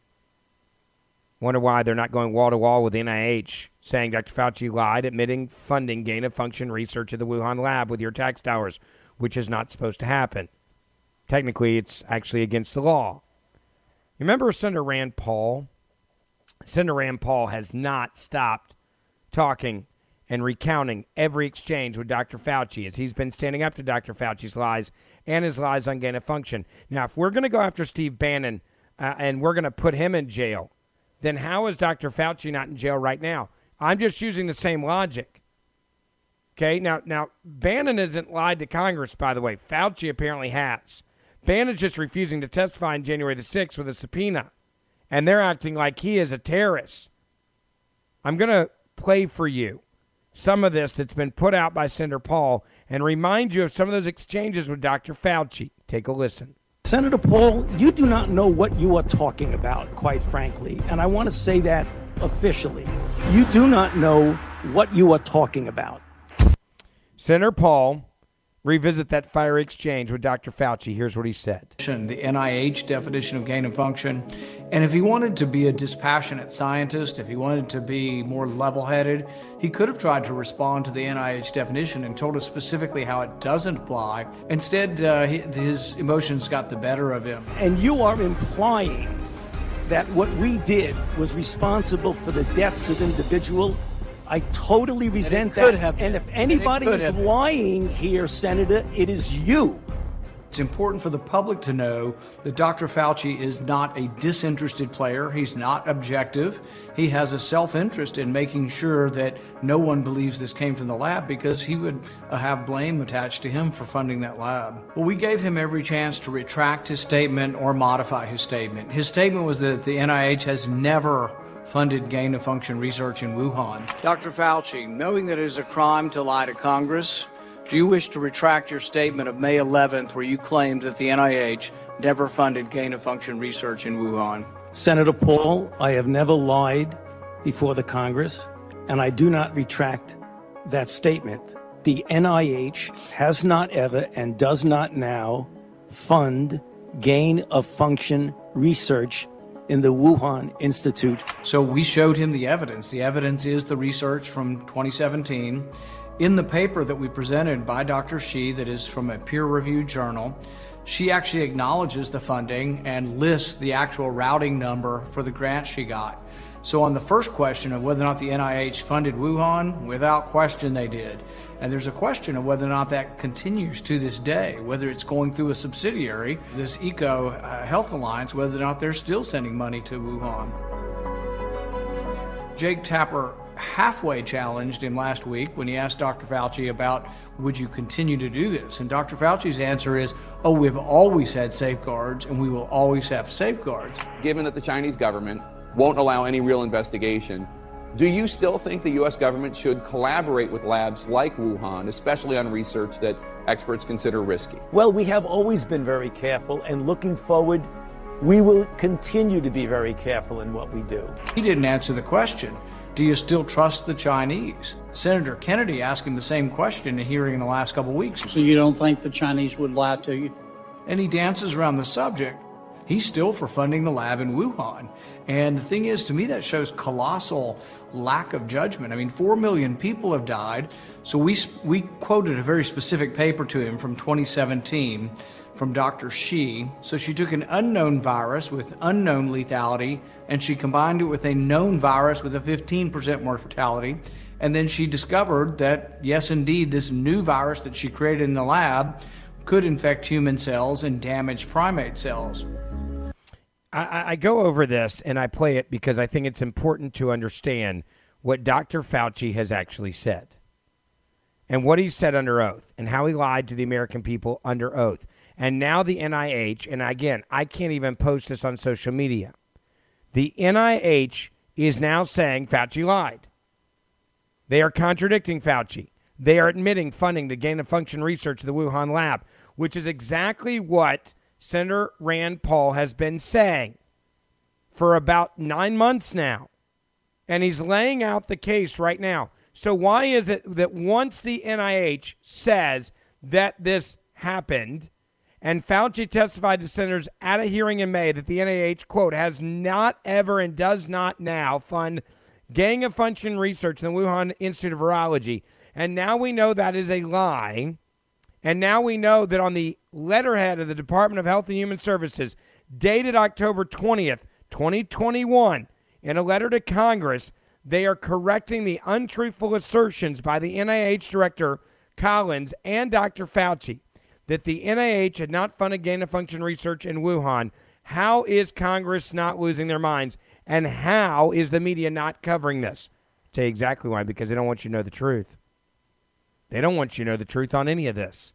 Wonder why they're not going wall to wall with NIH, saying Dr. Fauci lied, admitting funding gain-of-function research at the Wuhan lab with your tax dollars, which is not supposed to happen. Technically, it's actually against the law. You remember Senator Rand Paul? Senator Rand Paul has not stopped talking and recounting every exchange with Dr. Fauci as he's been standing up to Dr. Fauci's lies and his lies on gain of function. Now, if we're going to go after Steve Bannon and we're going to put him in jail, then how is Dr. Fauci not in jail right now? I'm just using the same logic. Okay, now Bannon hasn't lied to Congress, by the way. Fauci apparently has. Bannon's just refusing to testify on January the 6th with a subpoena. And they're acting like he is a terrorist. I'm going to play for you some of this that's been put out by Senator Paul and remind you of some of those exchanges with Dr. Fauci. Take a listen. Senator Paul, you do not know what you are talking about, quite frankly. And I want to say that officially. You do not know what you are talking about. Senator Paul revisit that fiery exchange with Dr. Fauci. Here's what he said. The NIH definition of gain of function. And if he wanted to be a dispassionate scientist, if he wanted to be more level-headed, he could have tried to respond to the NIH definition and told us specifically how it doesn't apply. Instead, his emotions got the better of him. And you are implying that what we did was responsible for the deaths of individuals. I totally resent that. And if anybody is lying here, Senator, it is you. It's important for the public to know that Dr. Fauci is not a disinterested player. He's not objective. He has a self-interest in making sure that no one believes this came from the lab because he would have blame attached to him for funding that lab. Well, we gave him every chance to retract his statement or modify his statement. His statement was that the NIH has never funded gain-of-function research in Wuhan. Dr. Fauci, knowing that it is a crime to lie to Congress, do you wish to retract your statement of May 11th where you claimed that the NIH never funded gain-of-function research in Wuhan? Senator Paul, I have never lied before the Congress, and I do not retract that statement. The NIH has not ever and does not now fund gain-of-function research in the Wuhan Institute. So we showed him the evidence. The evidence is the research from 2017. In the paper that we presented by Dr. Shi, that is from a peer-reviewed journal, she actually acknowledges the funding and lists the actual routing number for the grant she got. So on the first question of whether or not the NIH funded Wuhan, without question they did. And there's a question of whether or not that continues to this day, whether it's going through a subsidiary, this EcoHealth Alliance, whether or not they're still sending money to Wuhan. Jake Tapper halfway challenged him last week when he asked Dr. Fauci about, would you continue to do this? And Dr. Fauci's answer is, oh, we've always had safeguards and we will always have safeguards. Given that the Chinese government won't allow any real investigation, do you still think the U.S. government should collaborate with labs like Wuhan, especially on research that experts consider risky? Well, we have always been very careful, and looking forward, we will continue to be very careful in what we do. He didn't answer the question. Do you still trust the Chinese? Senator Kennedy asked him the same question in a hearing in the last couple of weeks. So you don't think the Chinese would lie to you? And he dances around the subject. He's still for funding the lab in Wuhan. And the thing is, to me, that shows colossal lack of judgment. I mean, 4 million people have died. So we quoted a very specific paper to him from 2017 from Dr. Shi. So she took an unknown virus with unknown lethality, and she combined it with a known virus with a 15% mortality. And then she discovered that, yes, indeed, this new virus that she created in the lab could infect human cells and damage primate cells. I go over this and I play it because I think it's important to understand what Dr. Fauci has actually said and what he said under oath and how he lied to the American people under oath. And now the NIH, and again, I can't even post this on social media. The NIH is now saying Fauci lied. They are contradicting Fauci. They are admitting funding to gain-of-function research of the Wuhan lab, which is exactly what Senator Rand Paul has been saying for about 9 months now. And he's laying out the case right now. So why is it that once the NIH says that this happened, and Fauci testified to senators at a hearing in May that the NIH, quote, has not ever and does not now fund gain-of-function research in the Wuhan Institute of Virology, and now we know that is a lie. And now we know that on the letterhead of the Department of Health and Human Services, dated October 20th, 2021, in a letter to Congress, they are correcting the untruthful assertions by the NIH Director Collins and Dr. Fauci that the NIH had not funded gain-of-function research in Wuhan. How is Congress not losing their minds? And how is the media not covering this? I'll tell you exactly why, because they don't want you to know the truth. They don't want you to know the truth on any of this.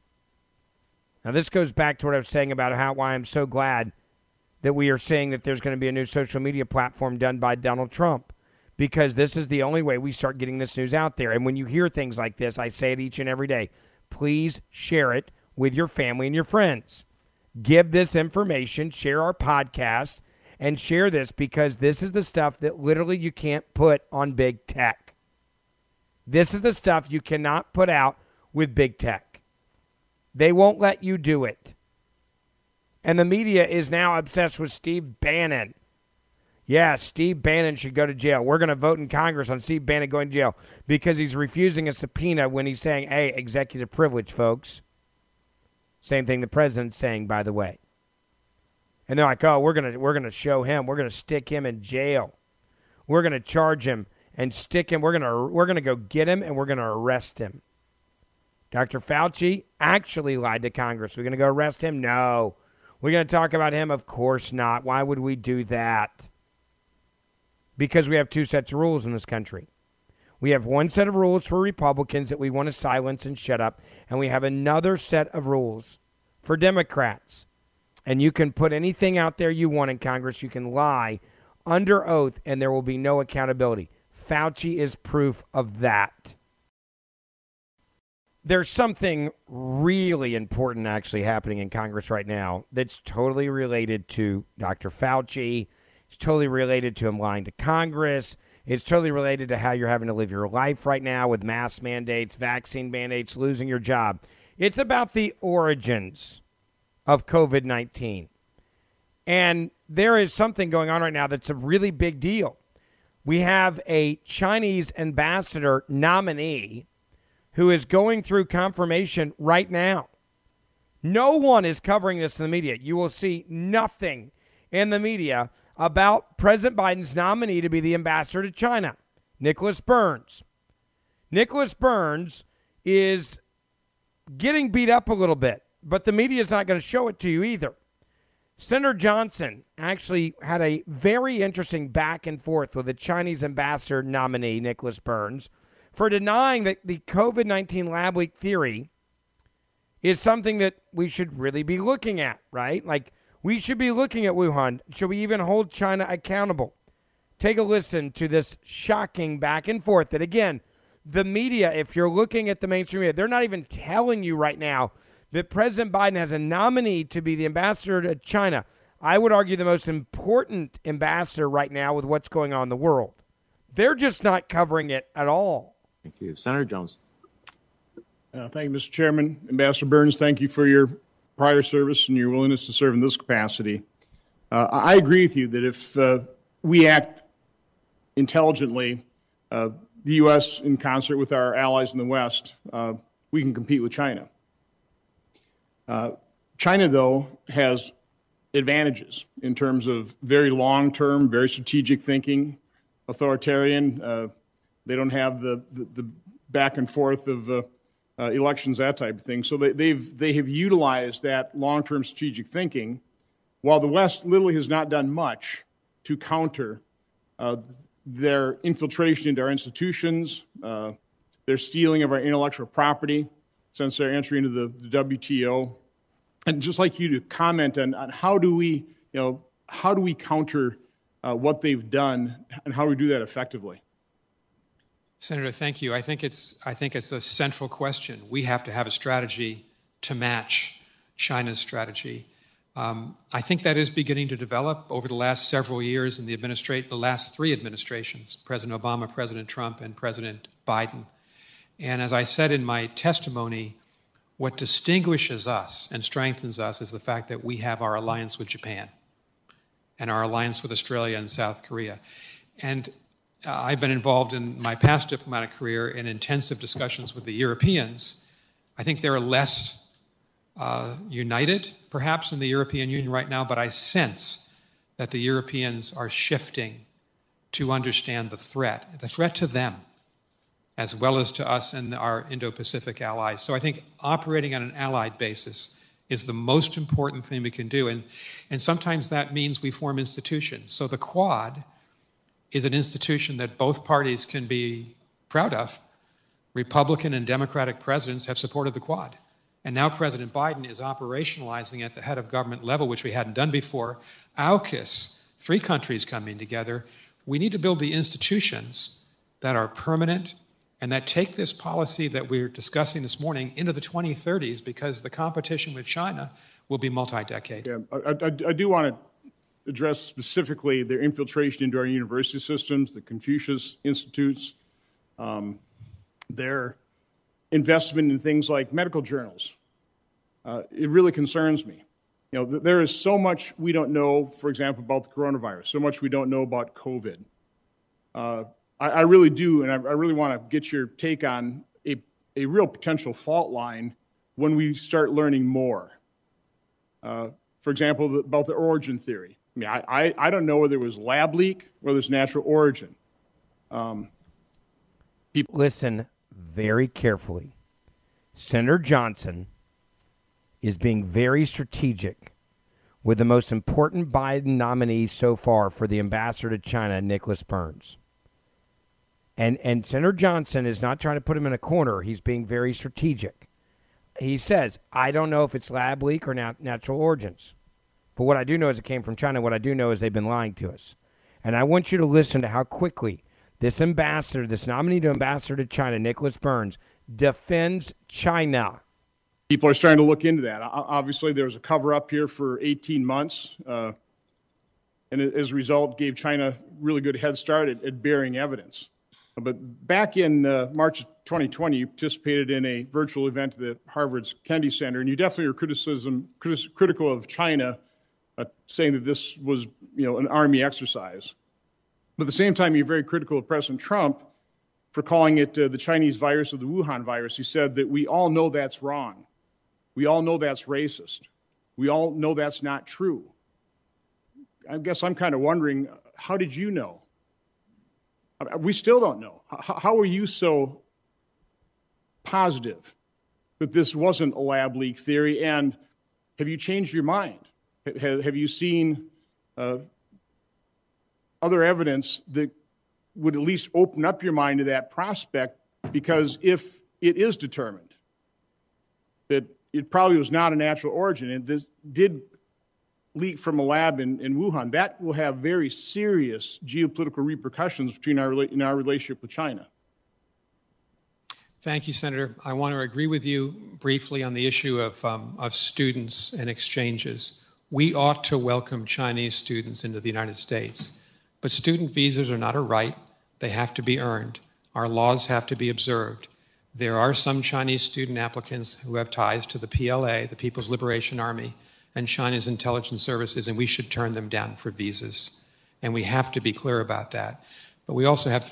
Now, this goes back to what I was saying about why I'm so glad that we are saying that there's going to be a new social media platform done by Donald Trump, because this is the only way we start getting this news out there. And when you hear things like this, I say it each and every day, please share it with your family and your friends. Give this information, share our podcast, and share this, because this is the stuff that literally you can't put on big tech. This is the stuff you cannot put out with big tech. They won't let you do it. And the media is now obsessed with Steve Bannon. Yeah, Steve Bannon should go to jail. We're going to vote in Congress on Steve Bannon going to jail because he's refusing a subpoena when he's saying, hey, executive privilege, folks. Same thing the president's saying, by the way. And they're like, oh, we're going to show him. We're going to stick him in jail. We're going to charge him and stick him. We're going to go get him, and we're going to arrest him. Dr. Fauci actually lied to Congress. We're going to go arrest him? No. We're going to talk about him? Of course not. Why would we do that? Because we have two sets of rules in this country. We have one set of rules for Republicans that we want to silence and shut up, and we have another set of rules for Democrats. And you can put anything out there you want in Congress. You can lie under oath, and there will be no accountability. Fauci is proof of that. There's something really important actually happening in Congress right now that's totally related to Dr. Fauci. It's totally related to him lying to Congress. It's totally related to how you're having to live your life right now with mask mandates, vaccine mandates, losing your job. It's about the origins of COVID-19. And there is something going on right now that's a really big deal. We have a Chinese ambassador nominee who is going through confirmation right now. No one is covering this in the media. You will see nothing in the media about President Biden's nominee to be the ambassador to China, Nicholas Burns. Nicholas Burns is getting beat up a little bit, but the media is not going to show it to you either. Senator Johnson actually had a very interesting back and forth with the Chinese ambassador nominee, Nicholas Burns, for denying that the COVID-19 lab leak theory is something that we should really be looking at, right? Like, we should be looking at Wuhan. Should we even hold China accountable? Take a listen to this shocking back and forth that, again, the media, if you're looking at the mainstream media, they're not even telling you right now that President Biden has a nominee to be the ambassador to China. I would argue the most important ambassador right now with what's going on in the world. They're just not covering it at all. Thank you. Senator Jones. Thank you, Mr. Chairman. Ambassador Burns, thank you for your prior service and your willingness to serve in this capacity. I agree with you that if we act intelligently, the U.S. in concert with our allies in the West, we can compete with China. China, though, has advantages in terms of very long-term, very strategic thinking, authoritarian. They don't have the back and forth of elections, that type of thing. So they have utilized that long-term strategic thinking, while the West literally has not done much to counter their infiltration into our institutions, their stealing of our intellectual property since their entry into the WTO. And just like you to comment on how do we counter what they've done and how do we do that effectively? Senator, thank you. I think it's a central question. We have to have a strategy to match China's strategy. I think that is beginning to develop over the last several years in the last three administrations, President Obama, President Trump, and President Biden. And as I said in my testimony, what distinguishes us and strengthens us is the fact that we have our alliance with Japan and our alliance with Australia and South Korea. And I've been involved in my past diplomatic career in intensive discussions with the Europeans. I think they're less united, perhaps, in the European Union right now, but I sense that the Europeans are shifting to understand the threat to them, as well as to us and our Indo-Pacific allies. So I think operating on an allied basis is the most important thing we can do. And sometimes that means we form institutions. So the Quad is an institution that both parties can be proud of. Republican and Democratic presidents have supported the Quad. And now President Biden is operationalizing at the head of government level, which we hadn't done before. AUKUS, 3 countries coming together. We need to build the institutions that are permanent and that take this policy that we're discussing this morning into the 2030s, because the competition with China will be multi-decade. Yeah, I do want to address specifically their infiltration into our university systems, the Confucius Institutes, their investment in things like medical journals. It really concerns me. You know, there is so much we don't know, for example, about the coronavirus, so much we don't know about COVID. I really do, and I really want to get your take on a real potential fault line when we start learning more. For example, about the origin theory. I mean, I don't know whether it was lab leak or there's natural origin. Listen very carefully. Senator Johnson is being very strategic with the most important Biden nominee so far for the ambassador to China, Nicholas Burns. And Senator Johnson is not trying to put him in a corner. He's being very strategic. He says, I don't know if it's lab leak or natural origins. But what I do know is it came from China. What I do know is they've been lying to us. And I want you to listen to how quickly this ambassador, this nominee to ambassador to China, Nicholas Burns, defends China. People are starting to look into that. Obviously, there was a cover-up here for 18 months. And as a result, gave China a really good head start at bearing evidence. But back in March 2020, you participated in a virtual event at the Harvard's Kennedy Center, and you definitely were critical of China, saying that this was, an army exercise. But at the same time, you're very critical of President Trump for calling it the Chinese virus or the Wuhan virus. You said that we all know that's wrong. We all know that's racist. We all know that's not true. I guess I'm kind of wondering, how did you know? We still don't know. How are you so positive that this wasn't a lab leak theory? And have you changed your mind? Have you seen other evidence that would at least open up your mind to that prospect? Because if it is determined that it probably was not a natural origin and this did leak from a lab in Wuhan, that will have very serious geopolitical repercussions between our relationship with China. Thank you, Senator. I want to agree with you briefly on the issue of students and exchanges. We ought to welcome Chinese students into the United States, but student visas are not a right. They have to be earned. Our laws have to be observed. There are some Chinese student applicants who have ties to the PLA, the People's Liberation Army, and China's intelligence services, and we should turn them down for visas. And we have to be clear about that. But we also have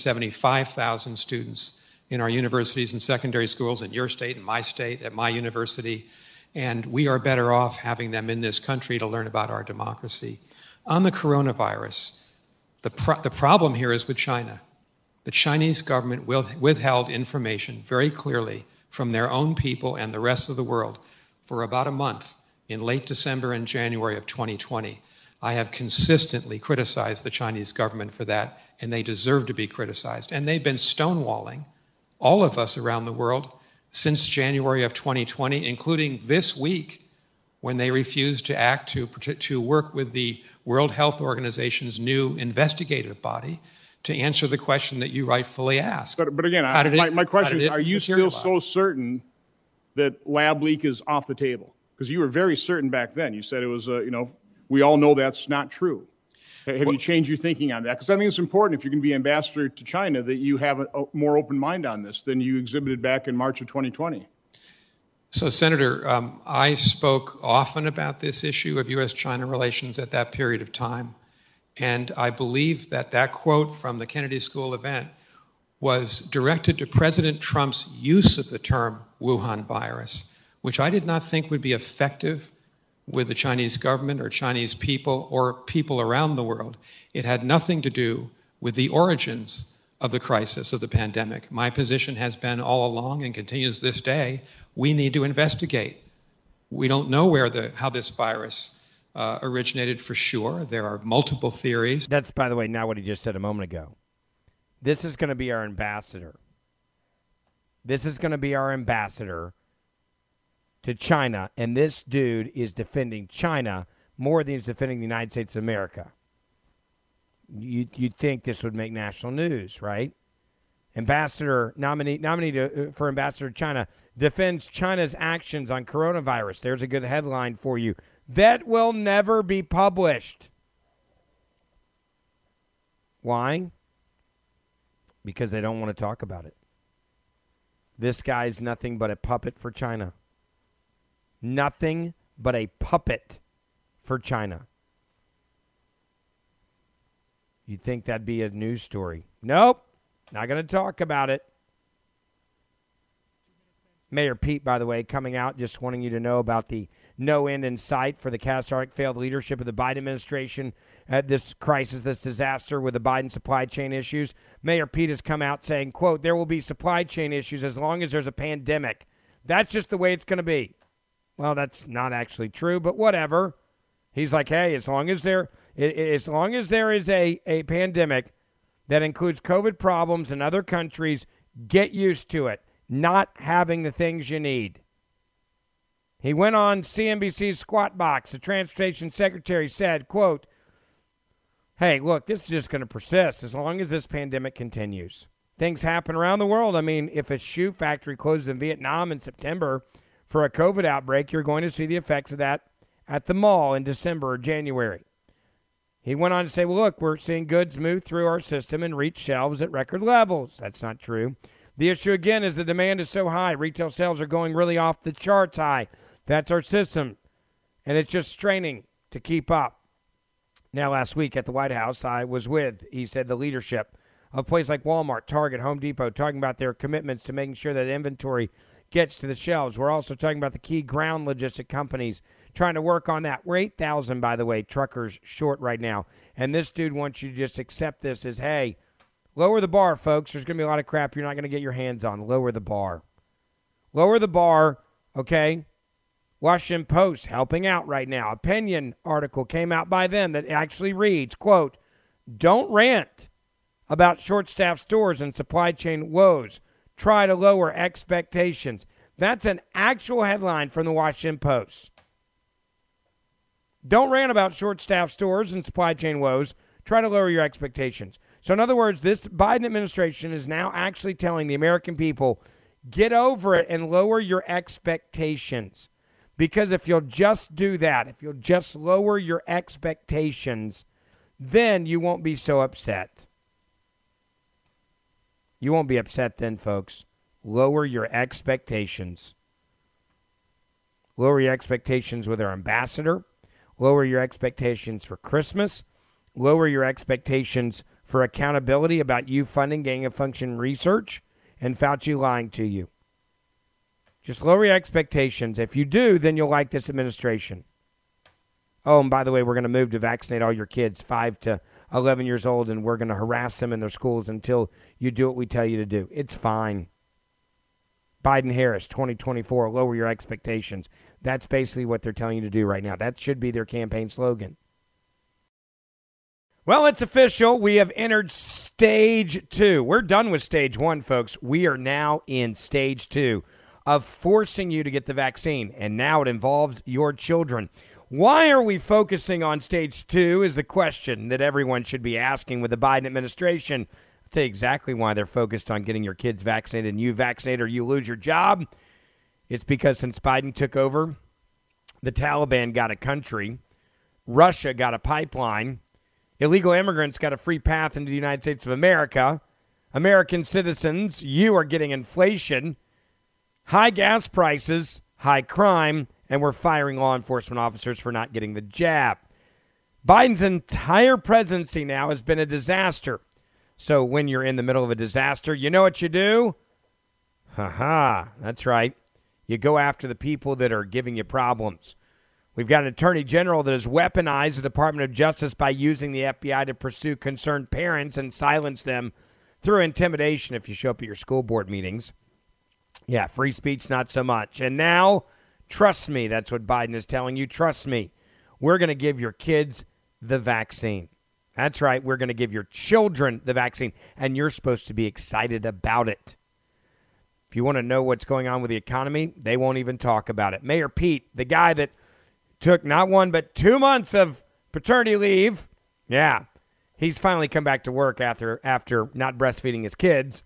375,000 students in our universities and secondary schools in your state, in my state, at my university, and we are better off having them in this country to learn about our democracy. On the coronavirus, the problem here is with China. The Chinese government withheld information very clearly from their own people and the rest of the world for about a month in late December and January of 2020. I have consistently criticized the Chinese government for that, and they deserve to be criticized. And they've been stonewalling all of us around the world since January of 2020, including this week when they refused to act to work with the World Health Organization's new investigative body to answer the question that you rightfully asked. But again, my question is, are you still so certain that lab leak is off the table? Because you were very certain back then. You said it was, we all know that's not true. Have you changed your thinking on that? Because I think it's important if you're going to be ambassador to China that you have a more open mind on this than you exhibited back in March of 2020. So, Senator, I spoke often about this issue of U.S.-China relations at that period of time. And I believe that quote from the Kennedy School event was directed to President Trump's use of the term Wuhan virus, which I did not think would be effective with the Chinese government or Chinese people or people around the world. It had nothing to do with the origins of the crisis of the pandemic. My position has been all along and continues this day, we need to investigate. We don't know how this virus originated for sure. There are multiple theories. That's, by the way, not what he just said a moment ago. This is going to be our ambassador. This is going to be our ambassador to China, and this dude is defending China more than he's defending the United States of America. You'd think this would make national news, right? Nominee for ambassador to China defends China's actions on coronavirus. There's a good headline for you. That will never be published. Why? Because they don't want to talk about it. This guy's nothing but a puppet for China. Nothing but a puppet for China. You'd think that'd be a news story. Nope. Not going to talk about it. Mayor Pete, by the way, coming out just wanting you to know about the no end in sight for the catastrophic failed leadership of the Biden administration at this crisis, this disaster with the Biden supply chain issues. Mayor Pete has come out saying, quote, there will be supply chain issues as long as there's a pandemic. That's just the way it's going to be. Well, that's not actually true, but whatever. He's like, hey, as long as there is a pandemic that includes COVID problems in other countries, get used to it, not having the things you need. He went on CNBC's Squawk Box. The transportation secretary said, quote, hey, look, this is just going to persist as long as this pandemic continues. Things happen around the world. I mean, if a shoe factory closes in Vietnam in September for a COVID outbreak, you're going to see the effects of that at the mall in December or January. He went on to say, well, look, we're seeing goods move through our system and reach shelves at record levels. That's not true. The issue, again, is the demand is so high. Retail sales are going really off the charts high. That's our system, and it's just straining to keep up. Now, last week at the White House, I was with, he said, the leadership of places like Walmart, Target, Home Depot, talking about their commitments to making sure that inventory gets to the shelves. We're also talking about the key ground logistic companies trying to work on that. We're 8,000, by the way, truckers short right now. And this dude wants you to just accept this as, hey, lower the bar, folks. There's going to be a lot of crap you're not going to get your hands on. Lower the bar. Lower the bar, okay? Washington Post helping out right now. Opinion article came out by them that actually reads, quote, "Don't rant about short-staffed stores and supply chain woes. Try to lower expectations." That's an actual headline from the Washington Post. Don't rant about short-staffed stores and supply chain woes. Try to lower your expectations. So in other words, this Biden administration is now actually telling the American people, get over it and lower your expectations. Because if you'll just do that, if you'll just lower your expectations, then you won't be so upset. You won't be upset then, folks. Lower your expectations. Lower your expectations with our ambassador. Lower your expectations for Christmas. Lower your expectations for accountability about you funding gain-of-function research and Fauci lying to you. Just lower your expectations. If you do, then you'll like this administration. Oh, and by the way, we're going to move to vaccinate all your kids 5 to 11 years old, and we're going to harass them in their schools until you do what we tell you to do. It's fine. Biden-Harris, 2024, lower your expectations. That's basically what they're telling you to do right now. That should be their campaign slogan. Well, it's official. We have entered stage 2. We're done with stage 1, folks. We are now in stage 2 of forcing you to get the vaccine, and now it involves your children. Why are we focusing on stage 2 is the question that everyone should be asking with the Biden administration. I'll tell you exactly why they're focused on getting your kids vaccinated, and you vaccinate or you lose your job. It's because since Biden took over, the Taliban got a country, Russia got a pipeline, illegal immigrants got a free path into the United States of America, American citizens, you are getting inflation, high gas prices, high crime, and we're firing law enforcement officers for not getting the jab. Biden's entire presidency now has been a disaster. So when you're in the middle of a disaster, you know what you do? That's right. You go after the people that are giving you problems. We've got an attorney general that has weaponized the Department of Justice by using the FBI to pursue concerned parents and silence them through intimidation if you show up at your school board meetings. Yeah, free speech, not so much. And now, trust me, that's what Biden is telling you. Trust me, we're going to give your kids the vaccine. That's right, we're going to give your children the vaccine, and you're supposed to be excited about it. If you want to know what's going on with the economy, they won't even talk about it. Mayor Pete, the guy that took not 1 but 2 months of paternity leave, yeah, he's finally come back to work after not breastfeeding his kids.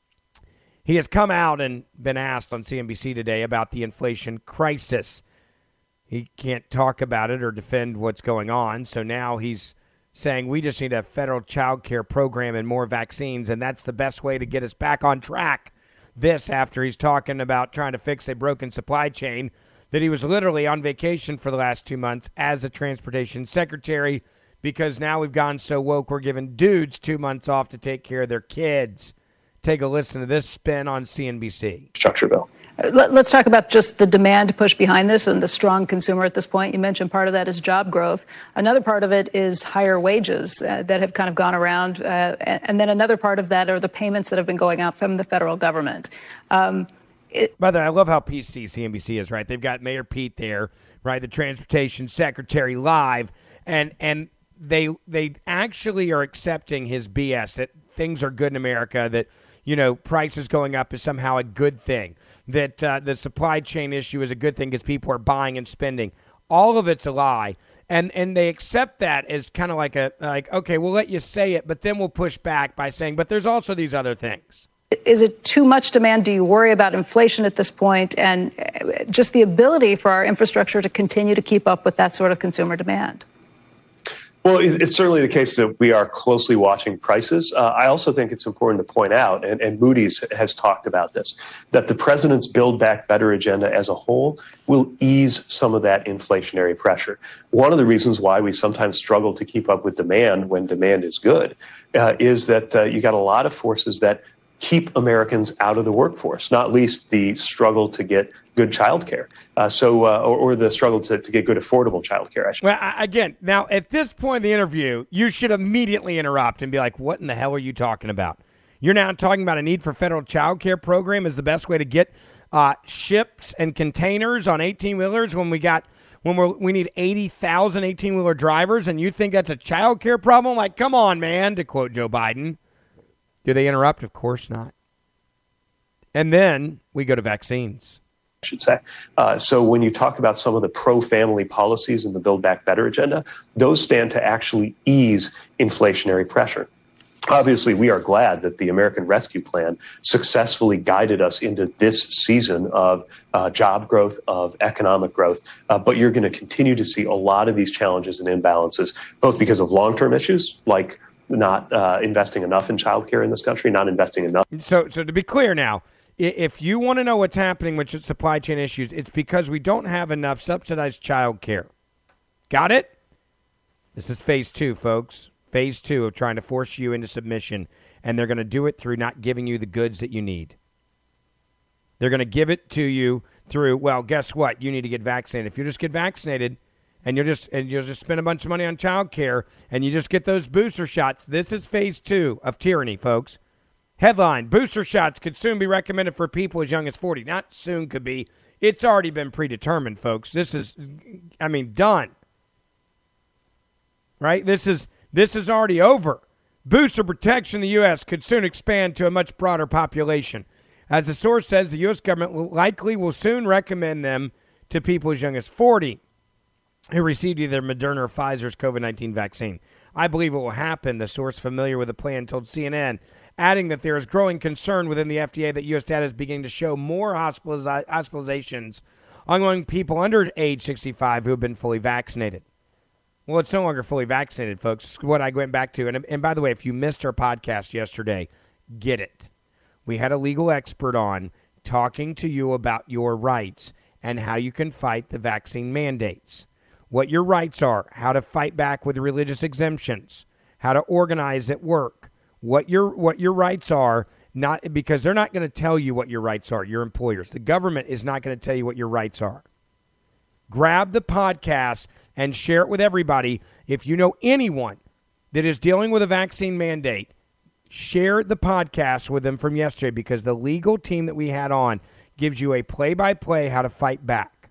He has come out and been asked on CNBC today about the inflation crisis. He can't talk about it or defend what's going on, so now he's saying we just need a federal child care program and more vaccines, and that's the best way to get us back on track. This after he's talking about trying to fix a broken supply chain, that he was literally on vacation for the last 2 months as the transportation secretary because now we've gone so woke we're giving dudes 2 months off to take care of their kids. Take a listen to this spin on CNBC. Structure bill. Let's talk about just the demand push behind this and the strong consumer at this point. You mentioned part of that is job growth. Another part of it is higher wages that have kind of gone around. And then another part of that are the payments that have been going out from the federal government. By the way, I love how PC CNBC is, right? They've got Mayor Pete there, right? The transportation secretary live. And they actually are accepting his BS that things are good in America, that, you know, prices going up is somehow a good thing, that the supply chain issue is a good thing because people are buying and spending. All of it's a lie. And they accept that as kind of like okay, we'll let you say it, but then we'll push back by saying, but there's also these other things. Is it too much demand? Do you worry about inflation at this point and just the ability for our infrastructure to continue to keep up with that sort of consumer demand? Well, it's certainly the case that we are closely watching prices. I also think it's important to point out, and Moody's has talked about this, that the president's Build Back Better agenda as a whole will ease some of that inflationary pressure. One of the reasons why we sometimes struggle to keep up with demand when demand is good is that you got a lot of forces that keep Americans out of the workforce, not least the struggle to get good childcare, or the struggle to get good affordable childcare. Well, again, now at this point in the interview, you should immediately interrupt and be like, what in the hell are you talking about? You're now talking about a need for federal childcare program is the best way to get ships and containers on 18-wheelers when we need 80,000 18-wheeler drivers, and you think that's a child care problem? Like, come on, man, to quote Joe Biden. Do they interrupt? Of course not. And then we go to vaccines. I should say. So when you talk about some of the pro-family policies in the Build Back Better agenda, those stand to actually ease inflationary pressure. Obviously, we are glad that the American Rescue Plan successfully guided us into this season of job growth, of economic growth. But you're going to continue to see a lot of these challenges and imbalances, both because of long-term issues like not investing enough in childcare in this country, not investing enough. So to be clear now, if you want to know what's happening with supply chain issues, it's because we don't have enough subsidized child care. Got it? This is phase 2, folks. Phase 2 of trying to force you into submission, and they're going to do it through not giving you the goods that you need. They're going to give it to you through, well, guess what? You need to get vaccinated. If you just get vaccinated and you'll just spend a bunch of money on child care and you just get those booster shots, this is phase 2 of tyranny, folks. Headline, booster shots could soon be recommended for people as young as 40. Not soon could be. It's already been predetermined, folks. This is, done. Right? This is already over. Booster protection in the U.S. could soon expand to a much broader population. As the source says, the U.S. government likely will soon recommend them to people as young as 40 who received either Moderna or Pfizer's COVID-19 vaccine. I believe it will happen, the source familiar with the plan told CNN, adding that there is growing concern within the FDA that U.S. data is beginning to show more hospitalizations among people under age 65 who have been fully vaccinated. Well, it's no longer fully vaccinated, folks. It's what I went back to. And by the way, if you missed our podcast yesterday, get it. We had a legal expert on talking to you about your rights and how you can fight the vaccine mandates, what your rights are, how to fight back with religious exemptions, how to organize at work, what your rights are, not because they're not going to tell you what your rights are, your employers. The government is not going to tell you what your rights are. Grab the podcast and share it with everybody. If you know anyone that is dealing with a vaccine mandate, share the podcast with them from yesterday because the legal team that we had on gives you a play-by-play how to fight back.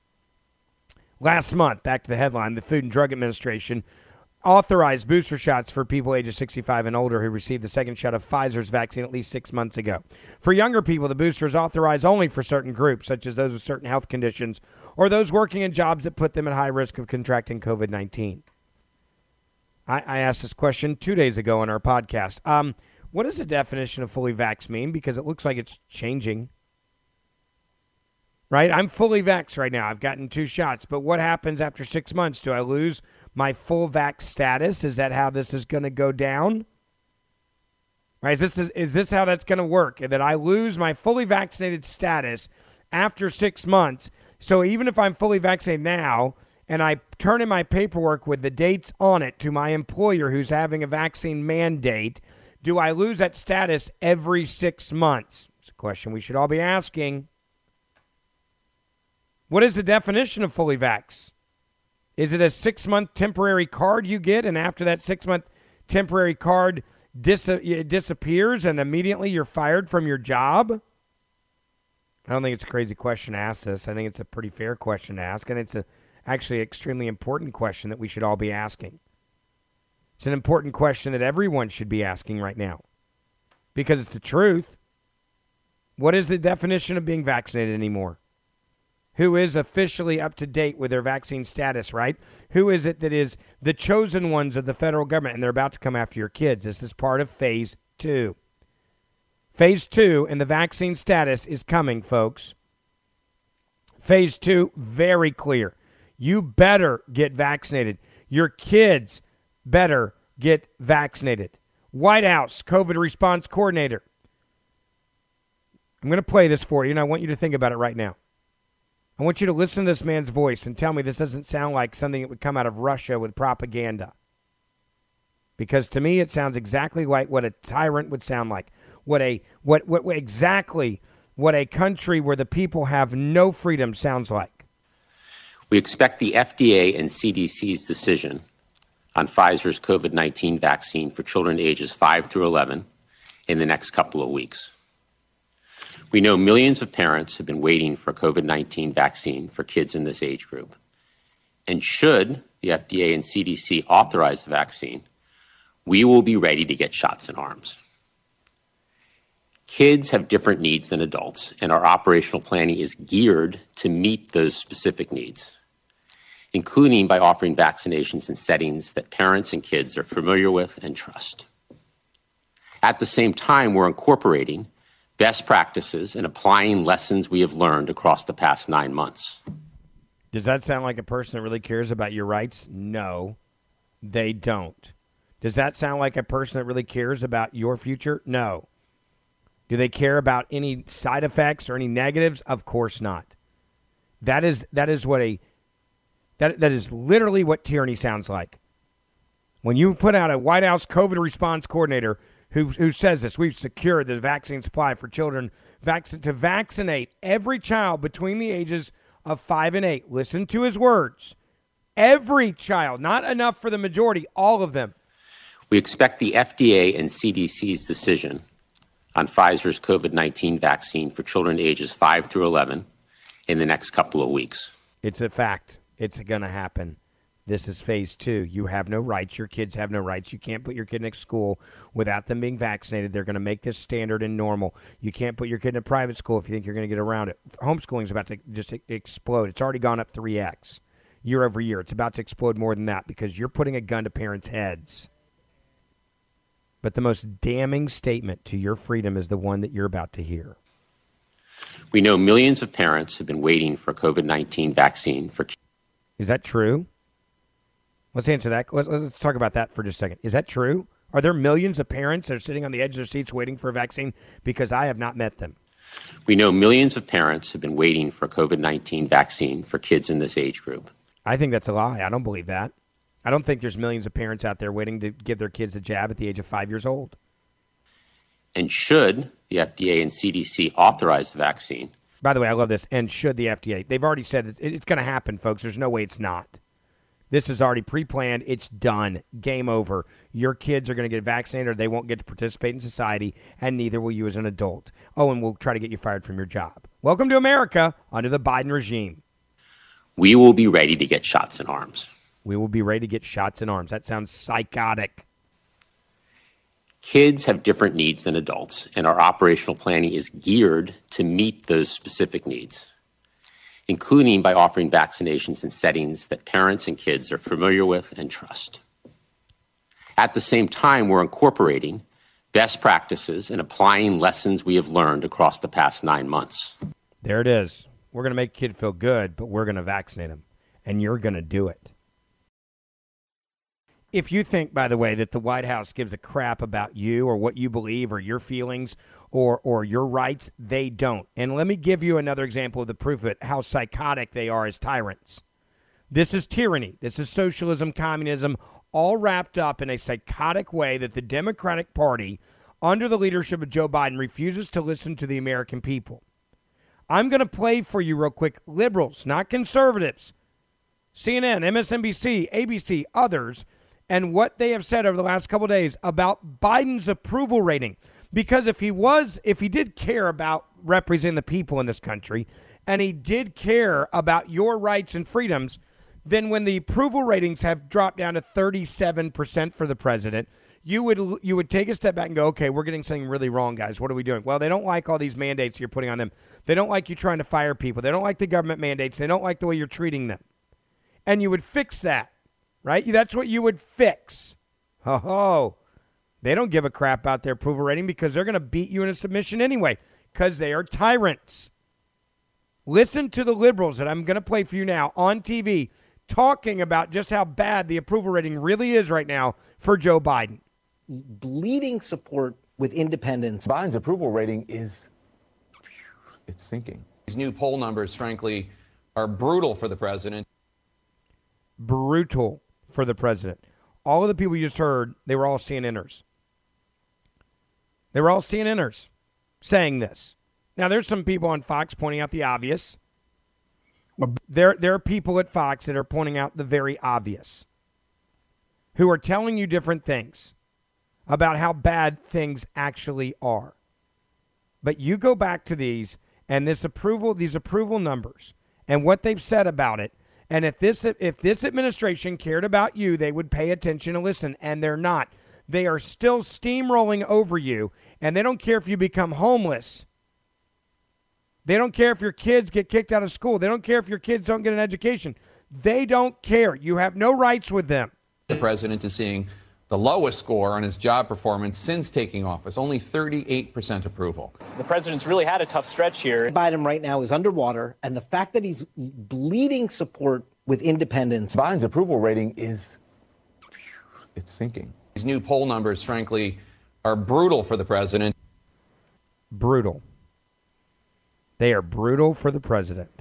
Last month, back to the headline, the Food and Drug Administration authorized booster shots for people ages 65 and older who received the second shot of Pfizer's vaccine at least 6 months ago. For younger people, the booster is authorized only for certain groups, such as those with certain health conditions or those working in jobs that put them at high risk of contracting COVID-19. I asked this question 2 days ago on our podcast. What does the definition of fully vaxxed mean? Because it looks like it's changing. Right? I'm fully vaxxed right now. I've gotten 2 shots. But what happens after 6 months? Do I lose my full vax status? Is that how this is going to go down? Right? Is this how that's going to work? That I lose my fully vaccinated status after 6 months? So even if I'm fully vaccinated now and I turn in my paperwork with the dates on it to my employer who's having a vaccine mandate, do I lose that status every 6 months? It's a question we should all be asking. What is the definition of fully vaxxed? Is it a 6-month temporary card you get, and after that 6-month temporary card disappears and immediately you're fired from your job? I don't think it's a crazy question to ask this. I think it's a pretty fair question to ask, and it's actually an extremely important question that we should all be asking. It's an important question that everyone should be asking right now because it's the truth. What is the definition of being vaccinated anymore? Who is officially up to date with their vaccine status, right? Who is it that is the chosen ones of the federal government, and they're about to come after your kids? This is part of phase 2. Phase 2 and the vaccine status is coming, folks. Phase 2, very clear. You better get vaccinated. Your kids better get vaccinated. White House COVID response coordinator. I'm going to play this for you, and I want you to think about it right now. I want you to listen to this man's voice and tell me this doesn't sound like something that would come out of Russia with propaganda. Because to me, it sounds exactly like what a tyrant would sound like. What exactly what a country where the people have no freedom sounds like. We expect the FDA and CDC's decision on Pfizer's COVID-19 vaccine for children ages 5 through 11 in the next couple of weeks. We know millions of parents have been waiting for a COVID-19 vaccine for kids in this age group. And should the FDA and CDC authorize the vaccine, we will be ready to get shots in arms. Kids have different needs than adults, and our operational planning is geared to meet those specific needs, including by offering vaccinations in settings that parents and kids are familiar with and trust. At the same time, we're incorporating best practices and applying lessons we have learned across the past 9 months. Does that sound like a person that really cares about your rights? No, they don't. Does that sound like a person that really cares about your future? No. Do they care about any side effects or any negatives? Of course not. That is literally what tyranny sounds like. When you put out a White House COVID response coordinator who says this, we've secured the vaccine supply for children to vaccinate every child between the ages of 5 and 8. Listen to his words. Every child, not enough for the majority, all of them. We expect the FDA and CDC's decision on Pfizer's COVID-19 vaccine for children ages 5 through 11 in the next couple of weeks. It's a fact. It's going to happen. This is phase 2. You have no rights. Your kids have no rights. You can't put your kid in a school without them being vaccinated. They're going to make this standard and normal. You can't put your kid in a private school if you think you're going to get around it. Homeschooling is about to just explode. It's already gone up 3x year over year. It's about to explode more than that because you're putting a gun to parents' heads. But the most damning statement to your freedom is the one that you're about to hear. We know millions of parents have been waiting for a COVID-19 vaccine for kids. Is that true? Let's answer that. Let's talk about that for just a second. Is that true? Are there millions of parents that are sitting on the edge of their seats waiting for a vaccine? Because I have not met them. We know millions of parents have been waiting for a COVID-19 vaccine for kids in this age group. I think that's a lie. I don't believe that. I don't think there's millions of parents out there waiting to give their kids a jab at the age of 5 years old. And should the FDA and CDC authorize the vaccine? By the way, I love this. And should the FDA? They've already said it's going to happen, folks. There's no way it's not. This is already pre-planned. It's done. Game over. Your kids are going to get vaccinated or they won't get to participate in society, and neither will you as an adult. Oh, and we'll try to get you fired from your job. Welcome to America under the Biden regime. We will be ready to get shots in arms. We will be ready to get shots in arms. That sounds psychotic. Kids have different needs than adults, and our operational planning is geared to meet those specific needs, including by offering vaccinations in settings that parents and kids are familiar with and trust. At the same time, we're incorporating best practices and applying lessons we have learned across the past 9 months. There it is. We're going to make a kid feel good, but we're going to vaccinate him, and you're going to do it. If you think, by the way, that the White House gives a crap about you or what you believe or your feelings or your rights, they don't. And let me give you another example of the proof of it, how psychotic they are as tyrants. This is tyranny. This is socialism, communism, all wrapped up in a psychotic way that the Democratic Party, under the leadership of Joe Biden, refuses to listen to the American people. I'm going to play for you real quick liberals, not conservatives, CNN, MSNBC, ABC, others, and what they have said over the last couple of days about Biden's approval rating. Because if he did care about representing the people in this country, and he did care about your rights and freedoms, then when the approval ratings have dropped down to 37% for the president, you would take a step back and go, okay, we're getting something really wrong, guys. What are we doing? Well, they don't like all these mandates you're putting on them. They don't like you trying to fire people. They don't like the government mandates. They don't like the way you're treating them. And you would fix that. Right? That's what you would fix. Ho-ho. They don't give a crap about their approval rating because they're going to beat you in a submission anyway because they are tyrants. Listen to the liberals that I'm going to play for you now on TV talking about just how bad the approval rating really is right now for Joe Biden. Bleeding support with independents. Biden's approval rating it's sinking. These new poll numbers, frankly, are brutal for the president. Brutal for the president. All of the people you just heard, they were all CNNers. They were all CNNers saying this. Now, there's some people on Fox pointing out the obvious. There are people at Fox that are pointing out the very obvious, who are telling you different things about how bad things actually are. But you go back to these and these approval numbers and what they've said about it. And if this administration cared about you, they would pay attention and listen, and they're not. They are still steamrolling over you, and they don't care if you become homeless. They don't care if your kids get kicked out of school. They don't care if your kids don't get an education. They don't care. You have no rights with them. The president is seeing the lowest score on his job performance since taking office, only 38% approval. The president's really had a tough stretch here. Biden right now is underwater, and the fact that he's bleeding support with independents. Biden's approval rating it's sinking. These new poll numbers, frankly, are brutal for the president. Brutal. They are brutal for the president.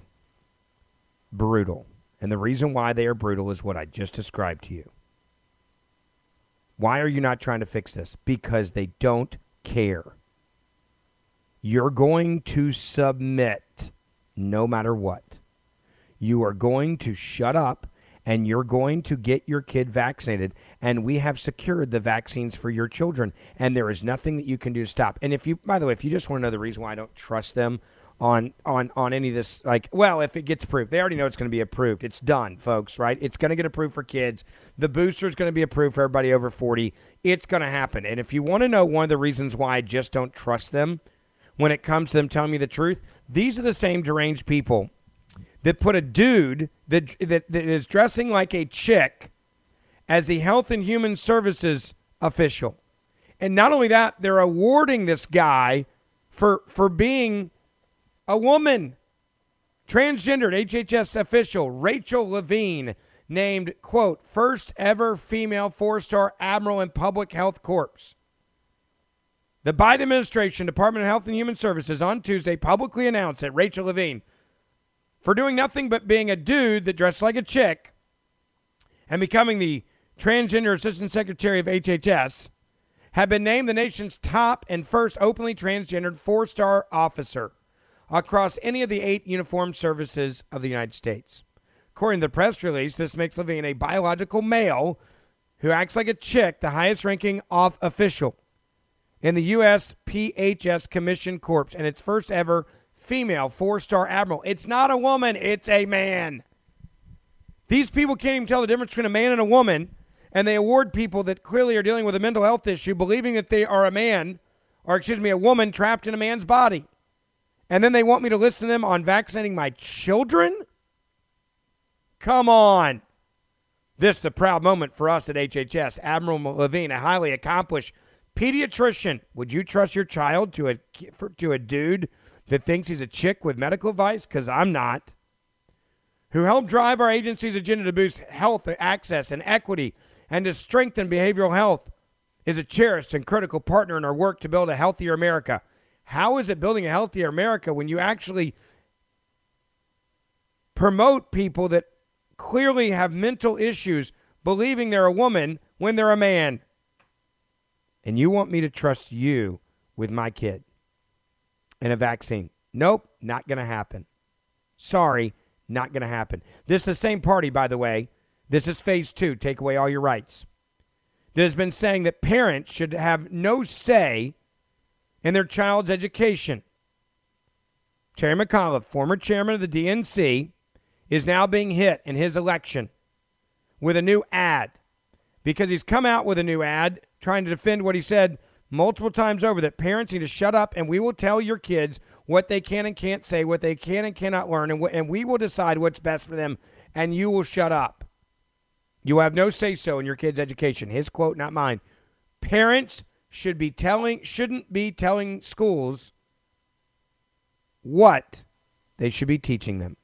Brutal. And the reason why they are brutal is what I just described to you. Why are you not trying to fix this? Because they don't care. You're going to submit no matter what. You are going to shut up and you're going to get your kid vaccinated. And we have secured the vaccines for your children. And there is nothing that you can do to stop. And if you, by the way, if you just want to know the reason why I don't trust them on any of this, like, well, if it gets approved, they already know it's going to be approved. It's done, folks, right? It's going to get approved for kids. The booster is going to be approved for everybody over 40. It's going to happen. And if you want to know one of the reasons why I just don't trust them when it comes to them telling me the truth, these are the same deranged people that put a dude that is dressing like a chick as the Health and Human Services official. And not only that, they're awarding this guy for being a woman. Transgendered HHS official Rachel Levine named, quote, first ever female 4-star admiral in public health corps. The Biden administration, Department of Health and Human Services, on Tuesday publicly announced that Rachel Levine, for doing nothing but being a dude that dressed like a chick and becoming the transgender assistant secretary of HHS, had been named the nation's top and first openly transgendered 4-star officer across any of the 8 uniformed services of the United States. According to the press release, this makes Levine a biological male who acts like a chick, the highest-ranking official in the U.S. PHS Commission Corps, and its first ever female 4-star admiral. It's not a woman, it's a man. These people can't even tell the difference between a man and a woman, and they award people that clearly are dealing with a mental health issue, believing that they are a woman trapped in a man's body. And then they want me to listen to them on vaccinating my children? Come on. This is a proud moment for us at HHS. Admiral Levine, a highly accomplished pediatrician. Would you trust your child to a dude that thinks he's a chick with medical advice? Because I'm not. Who helped drive our agency's agenda to boost health access and equity and to strengthen behavioral health, is a cherished and critical partner in our work to build a healthier America. How is it building a healthier America when you actually promote people that clearly have mental issues believing they're a woman when they're a man? And you want me to trust you with my kid and a vaccine? Nope, not going to happen. Sorry, not going to happen. This is the same party, by the way. This is phase 2, take away all your rights. That has been saying that parents should have no say in their child's education. Terry McAuliffe, former chairman of the DNC, is now being hit in his election with a new ad because he's come out with a new ad trying to defend what he said multiple times over, that parents need to shut up and we will tell your kids what they can and can't say, what they can and cannot learn, and we will decide what's best for them, and you will shut up. You have no say-so in your kid's education. His quote, not mine. Parents shouldn't be telling schools what they should be teaching them.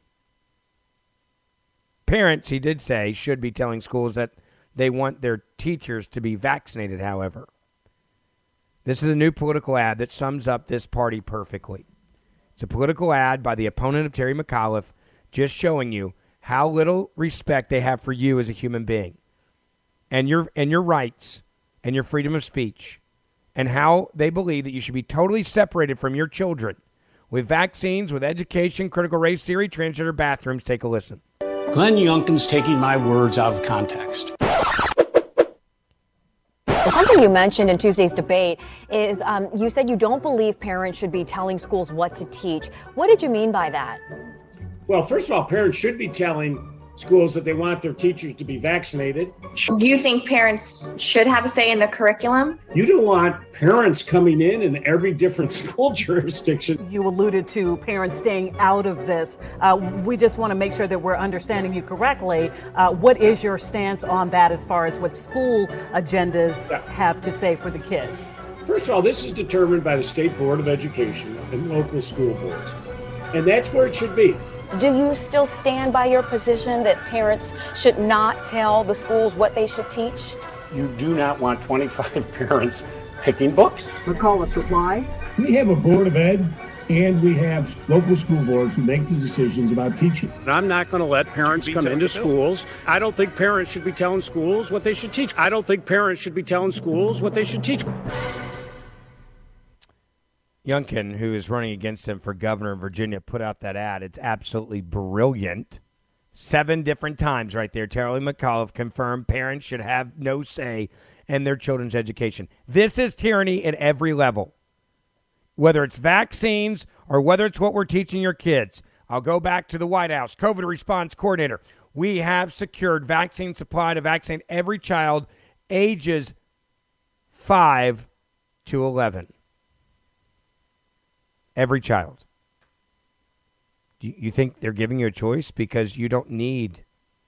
Parents, he did say, should be telling schools that they want their teachers to be vaccinated, however. This is a new political ad that sums up this party perfectly. It's a political ad by the opponent of Terry McAuliffe, just showing you how little respect they have for you as a human being and your rights and your freedom of speech, and how they believe that you should be totally separated from your children with vaccines, with education, critical race theory, transgender bathrooms. Take a listen. Glenn Youngkin's taking my words out of context. If I'm going you mentioned in Tuesday's debate is you said you don't believe parents should be telling schools what to teach. What did you mean by that? Well, first of all, parents should be telling schools that they want their teachers to be vaccinated. Do you think parents should have a say in the curriculum? You don't want parents coming in every different school jurisdiction. You alluded to parents staying out of this. We just want to make sure that we're understanding you correctly. What is your stance on that as far as what school agendas have to say for the kids? First of all, this is determined by the State Board of Education and local school boards. And that's where it should be. Do you still stand by your position that parents should not tell the schools what they should teach? You do not want 25 parents picking books. McAuliffe reply. We have a Board of Ed and we have local school boards who make the decisions about teaching. I'm not going to let parents come into schools. I don't think parents should be telling schools what they should teach. I don't think parents should be telling schools what they should teach. Youngkin, who is running against him for governor of Virginia, put out that ad. It's absolutely brilliant. 7 different times right there. Terry McAuliffe confirmed parents should have no say in their children's education. This is tyranny at every level, whether it's vaccines or whether it's what we're teaching your kids. I'll go back to the White House. COVID response coordinator. We have secured vaccine supply to vaccinate every child ages 5 to 11. Every child. Do you think they're giving you a choice? Because you don't need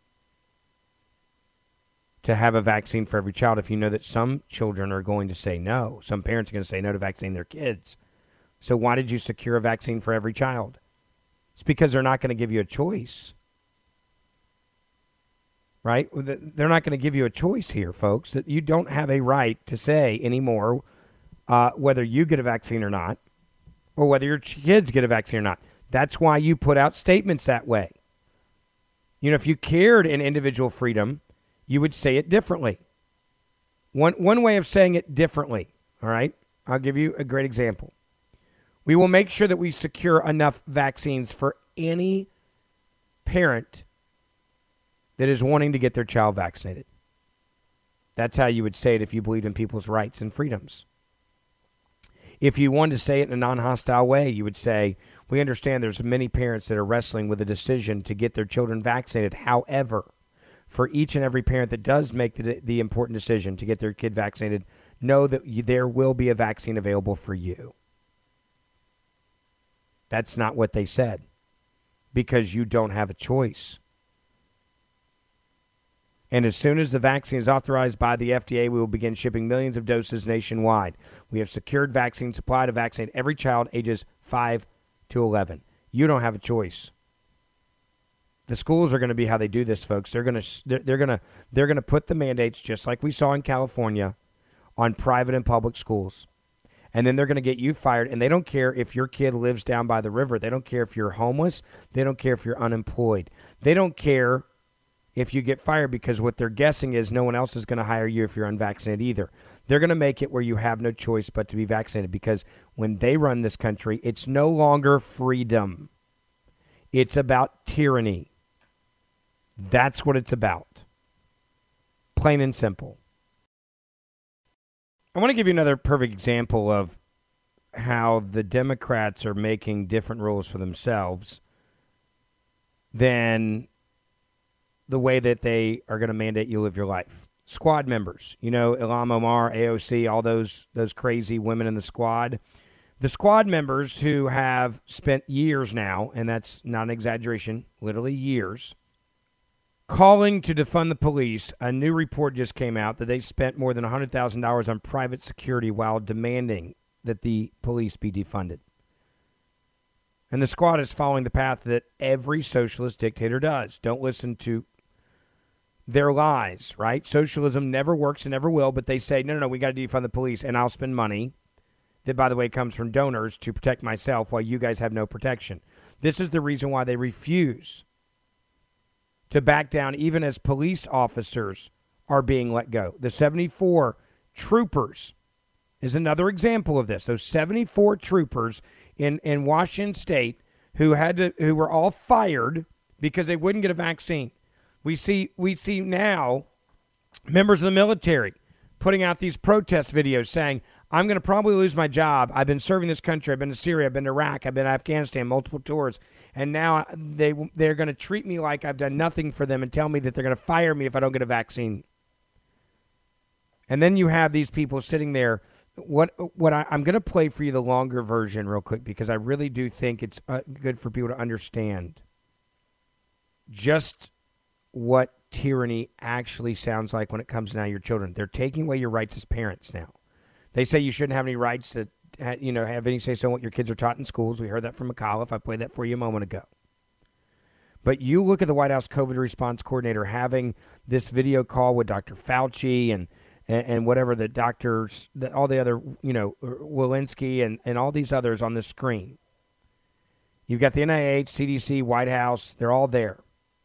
to have a vaccine for every child if you know that some children are going to say no. Some parents are going to say no to vaccinating their kids. So why did you secure a vaccine for every child? It's because they're not going to give you a choice. Right? They're not going to give you a choice here, folks. That you don't have a right to say anymore whether you get a vaccine or not, or whether your kids get a vaccine or not. That's why you put out statements that way. You know, if you cared in individual freedom, you would say it differently. One way of saying it differently, all right? I'll give you a great example. We will make sure that we secure enough vaccines for any parent that is wanting to get their child vaccinated. That's how you would say it if you believed in people's rights and freedoms. If you wanted to say it in a non-hostile way, you would say, we understand there's many parents that are wrestling with a decision to get their children vaccinated. However, for each and every parent that does make the important decision to get their kid vaccinated, know that there will be a vaccine available for you. That's not what they said, because you don't have a choice. And as soon as the vaccine is authorized by the FDA, we will begin shipping millions of doses nationwide. We have secured vaccine supply to vaccinate every child ages 5 to 11. You don't have a choice. The schools are going to be how they do this, folks. They're going to put the mandates, just like we saw in California, on private and public schools. And then they're going to get you fired. And they don't care if your kid lives down by the river. They don't care if you're homeless. They don't care if you're unemployed. They don't care if you get fired, because what they're guessing is no one else is going to hire you if you're unvaccinated either. They're going to make it where you have no choice but to be vaccinated, because when they run this country, it's no longer freedom. It's about tyranny. That's what it's about. Plain and simple. I want to give you another perfect example of how the Democrats are making different rules for themselves than the way that they are going to mandate you live your life. Squad members, you know, Ilhan Omar, AOC, all those crazy women in the squad. The squad members who have spent years now, and that's not an exaggeration, literally years, calling to defund the police. A new report just came out that they spent more than $100,000 on private security while demanding that the police be defunded. And the squad is following the path that every socialist dictator does. Don't listen to their lies, right? Socialism never works and never will, but they say, no, we got to defund the police, and I'll spend money that, by the way, comes from donors to protect myself while you guys have no protection. This is the reason why they refuse to back down, even as police officers are being let go. The 74 troopers is another example of this. Those 74 troopers in Washington State who were all fired because they wouldn't get a vaccine. We see now members of the military putting out these protest videos saying, I'm going to probably lose my job. I've been serving this country. I've been to Syria. I've been to Iraq. I've been to Afghanistan, multiple tours. And now they're going to treat me like I've done nothing for them and tell me that they're going to fire me if I don't get a vaccine. And then you have these people sitting there. I'm going to play for you the longer version real quick because I really do think it's good for people to understand just what tyranny actually sounds like when it comes to now your children. They're taking away your rights as parents now. They say you shouldn't have any rights to, have any say so on what your kids are taught in schools. We heard that from McAuliffe. I played that for you a moment ago. But you look at the White House COVID response coordinator having this video call with Dr. Fauci and whatever the doctors, all the other, Walensky and all these others on the screen. You've got the NIH, CDC, White House. They're all there.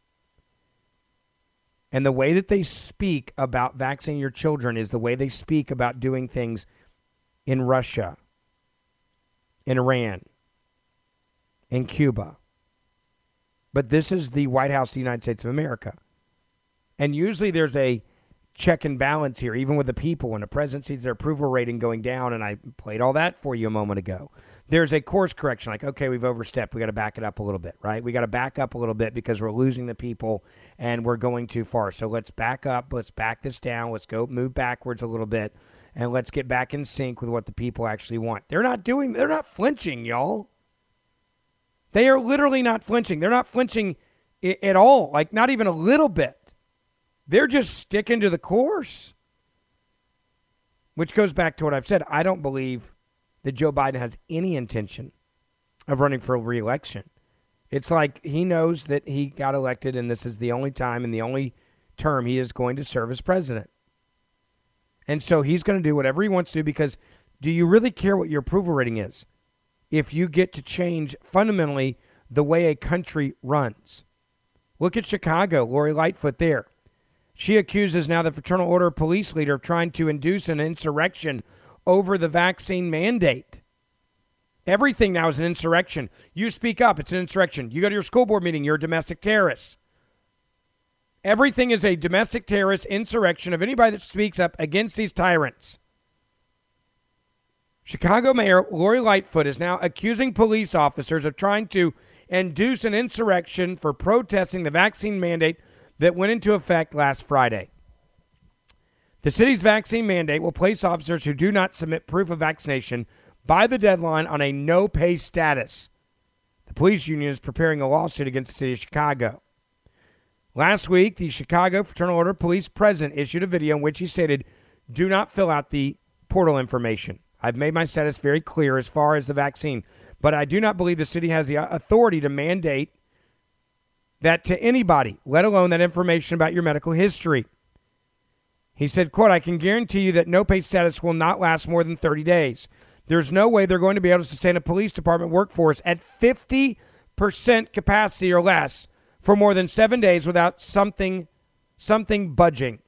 And the way that they speak about vaccinating your children is the way they speak about doing things in Russia, in Iran, in Cuba. But this is the White House of the United States of America. And usually there's a check and balance here, even with the people. When the president sees their approval rating going down, and I played all that for you a moment ago, there's a course correction, like, okay, we've overstepped. We got to back it up a little bit, right? We got to back up a little bit because we're losing the people and we're going too far. So let's back up. Let's back this down. Let's move backwards a little bit, and let's get back in sync with what the people actually want. They're not flinching, y'all. They are literally not flinching. They're not flinching at all, like not even a little bit. They're just sticking to the course, which goes back to what I've said. I don't believe that Joe Biden has any intention of running for re-election. It's like he knows that he got elected and this is the only time and the only term he is going to serve as president. And so he's going to do whatever he wants to, because do you really care what your approval rating is if you get to change fundamentally the way a country runs? Look at Chicago, Lori Lightfoot there. She accuses now the Fraternal Order police leader of trying to induce an insurrection over the vaccine mandate. Everything now is an insurrection. You speak up, it's an insurrection. You go to your school board meeting, you're a domestic terrorist. Everything is a domestic terrorist insurrection of anybody that speaks up against these tyrants. Chicago Mayor Lori Lightfoot is now accusing police officers of trying to induce an insurrection for protesting the vaccine mandate that went into effect last Friday. The city's vaccine mandate will place officers who do not submit proof of vaccination by the deadline on a no-pay status. The police union is preparing a lawsuit against the city of Chicago. Last week, the Chicago Fraternal Order Police president issued a video in which he stated, "Do not fill out the portal information. I've made my status very clear as far as the vaccine, but I do not believe the city has the authority to mandate that to anybody, let alone that information about your medical history." He said, quote, "I can guarantee you that no-pay status will not last more than 30 days. There's no way they're going to be able to sustain a police department workforce at 50% capacity or less for more than 7 days without something budging."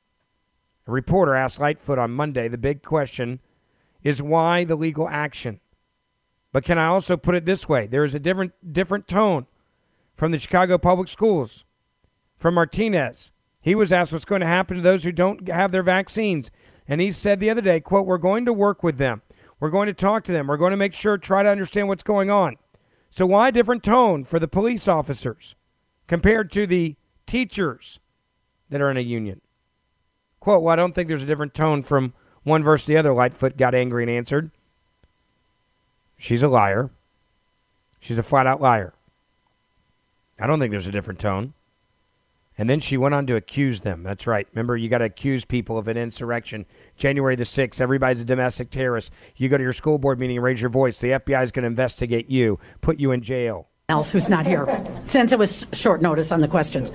A reporter asked Lightfoot on Monday, the big question is why the legal action? But can I also put it this way? There is a different tone from the Chicago Public Schools, from Martinez. He was asked what's going to happen to those who don't have their vaccines. And he said the other day, quote, "We're going to work with them. We're going to talk to them. We're going to make sure, try to understand what's going on." So why a different tone for the police officers compared to the teachers that are in a union? Quote, "Well, I don't think there's a different tone from one versus the other," Lightfoot got angry and answered. She's a liar. She's a flat-out liar. I don't think there's a different tone. And then she went on to accuse them. That's right. Remember, you got to accuse people of an insurrection. January the 6th, everybody's a domestic terrorist. You go to your school board meeting and raise your voice. The FBI is going to investigate you, put you in jail. Else who's not here, since it was short notice on the questions.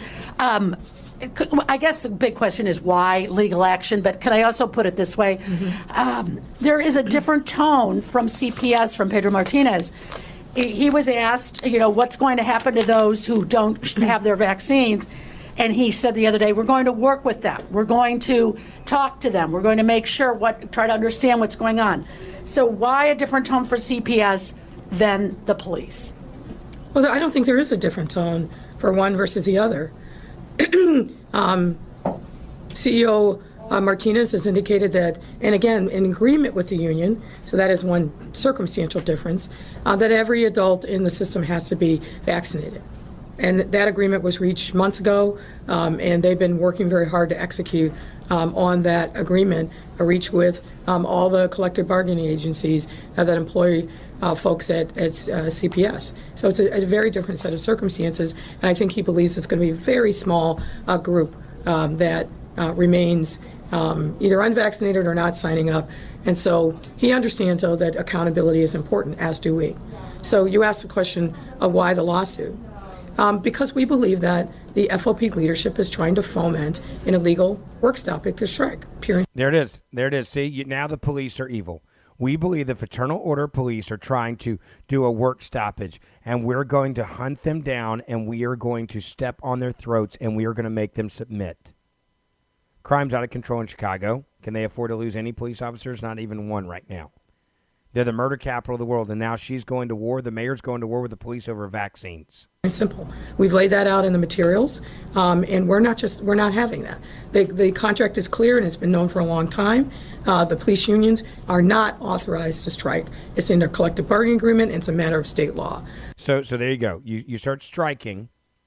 I guess the big question is why legal action, but could I also put it this way? There is a different tone from CPS, from Pedro Martinez. He was asked, what's going to happen to those who don't have their vaccines? And he said the other day, we're going to work with them. We're going to talk to them. We're going to make sure try to understand what's going on. So why a different tone for CPS than the police? Well, I don't think there is a different tone for one versus the other. CEO Martinez has indicated that, and again, in agreement with the union, so that is one circumstantial difference, that every adult in the system has to be vaccinated. And that agreement was reached months ago, and they've been working very hard to execute on that agreement, reached with all the collective bargaining agencies that employ folks at CPS. So it's a very different set of circumstances, and I think he believes it's going to be a very small group that remains either unvaccinated or not signing up. And so he understands, though, that accountability is important, as do we. So you asked the question of why the lawsuit. Because we believe that the FOP leadership is trying to foment an illegal work stoppage or strike. There it is. There it is. See, now the police are evil. We believe the Fraternal Order police are trying to do a work stoppage, and we're going to hunt them down, and we are going to step on their throats, and we are going to make them submit. Crime's out of control in Chicago. Can they afford to lose any police officers? Not even one right now. They're the murder capital of the world, and now she's going to war. The mayor's going to war with the police over vaccines. It's simple. We've laid that out in the materials, and we're not having that. The contract is clear, and it's been known for a long time. The police unions are not authorized to strike. It's in their collective bargaining agreement, and it's a matter of state law. So there you go. You start striking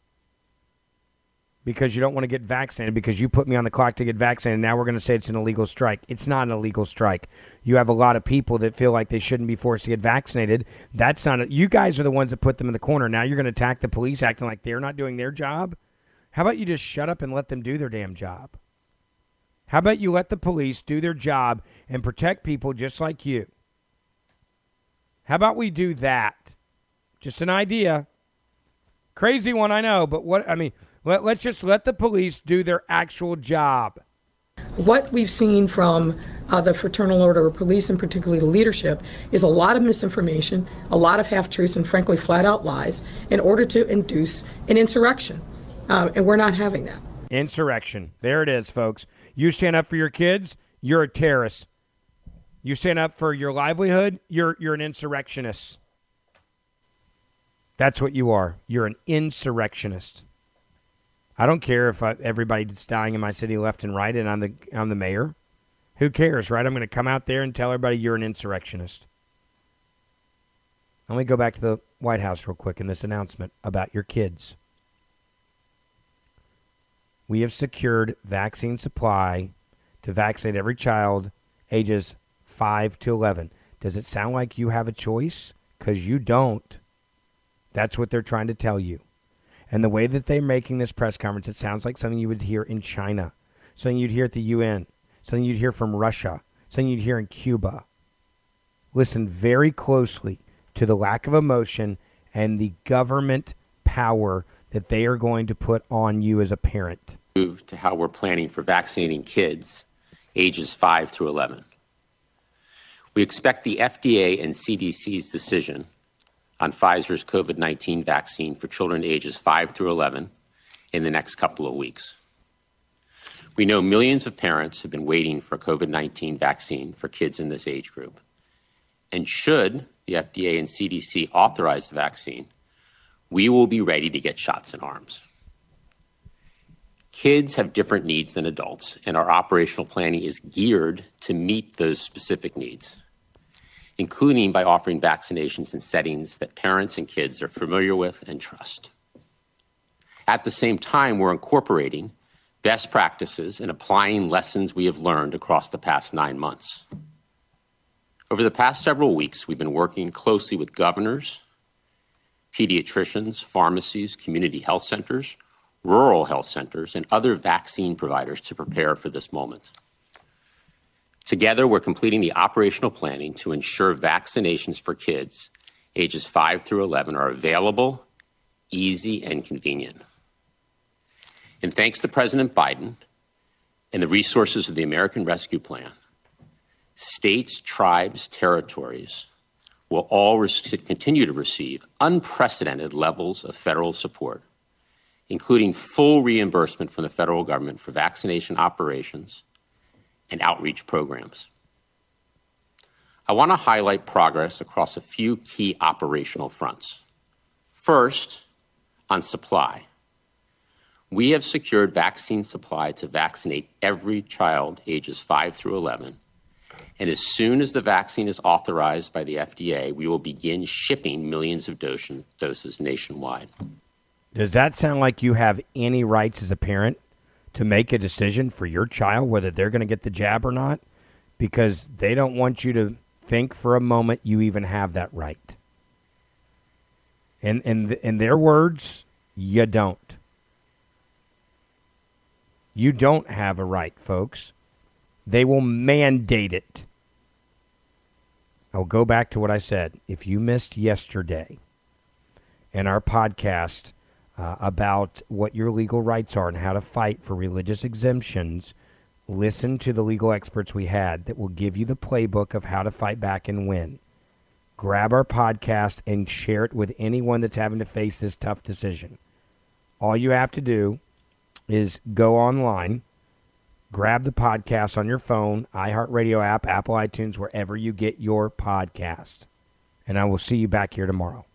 because you don't want to get vaccinated, because you put me on the clock to get vaccinated. Now we're going to say it's an illegal strike. It's not an illegal strike. You have a lot of people that feel like they shouldn't be forced to get vaccinated. That's not you guys are the ones that put them in the corner. Now you're going to attack the police acting like they're not doing their job. How about you just shut up and let them do their damn job? How about you let the police do their job and protect people just like you? How about we do that? Just an idea. Crazy one, I know, but let's just let the police do their actual job. What we've seen from the Fraternal Order of Police, and particularly the leadership, is a lot of misinformation, a lot of half-truths, and frankly flat-out lies in order to induce an insurrection. And we're not having that. Insurrection. There it is, folks. You stand up for your kids, you're a terrorist. You stand up for your livelihood, you're an insurrectionist. That's what you are. You're an insurrectionist. I don't care if everybody's dying in my city left and right, and I'm the mayor. Who cares, right? I'm going to come out there and tell everybody you're an insurrectionist. Let me go back to the White House real quick in this announcement about your kids. We have secured vaccine supply to vaccinate every child ages 5 to 11. Does it sound like you have a choice? Because you don't. That's what they're trying to tell you. And the way that they're making this press conference, it sounds like something you would hear in China, something you'd hear at the UN, something you'd hear from Russia, something you'd hear in Cuba. Listen very closely to the lack of emotion and the government power that they are going to put on you as a parent. Move to how we're planning for vaccinating kids ages 5 through 11. We expect the FDA and CDC's decision on Pfizer's COVID-19 vaccine for children ages 5 through 11 in the next couple of weeks. We know millions of parents have been waiting for a COVID-19 vaccine for kids in this age group. And should the FDA and CDC authorize the vaccine, we will be ready to get shots in arms. Kids have different needs than adults, and our operational planning is geared to meet those specific needs, including by offering vaccinations in settings that parents and kids are familiar with and trust. At the same time, we're incorporating best practices and applying lessons we have learned across the past 9 months. Over the past several weeks, we've been working closely with governors, pediatricians, pharmacies, community health centers, rural health centers, and other vaccine providers to prepare for this moment. Together, we're completing the operational planning to ensure vaccinations for kids ages 5 through 11 are available, easy, and convenient. And thanks to President Biden and the resources of the American Rescue Plan, states, tribes, territories will all continue to receive unprecedented levels of federal support, including full reimbursement from the federal government for vaccination operations and outreach programs. I want to highlight progress across a few key operational fronts. First, on supply. We have secured vaccine supply to vaccinate every child ages 5 through 11. And as soon as the vaccine is authorized by the FDA, we will begin shipping millions of doses nationwide. Does that sound like you have any rights as a parent to make a decision for your child, whether they're going to get the jab or not? Because they don't want you to think for a moment you even have that right. And in their words, you don't. You don't have a right, folks. They will mandate it. I'll go back to what I said. If you missed yesterday in our podcast about what your legal rights are and how to fight for religious exemptions, listen to the legal experts we had that will give you the playbook of how to fight back and win. Grab our podcast and share it with anyone that's having to face this tough decision. All you have to do is go online, grab the podcast on your phone, iHeartRadio app, Apple iTunes, wherever you get your podcast. And I will see you back here tomorrow.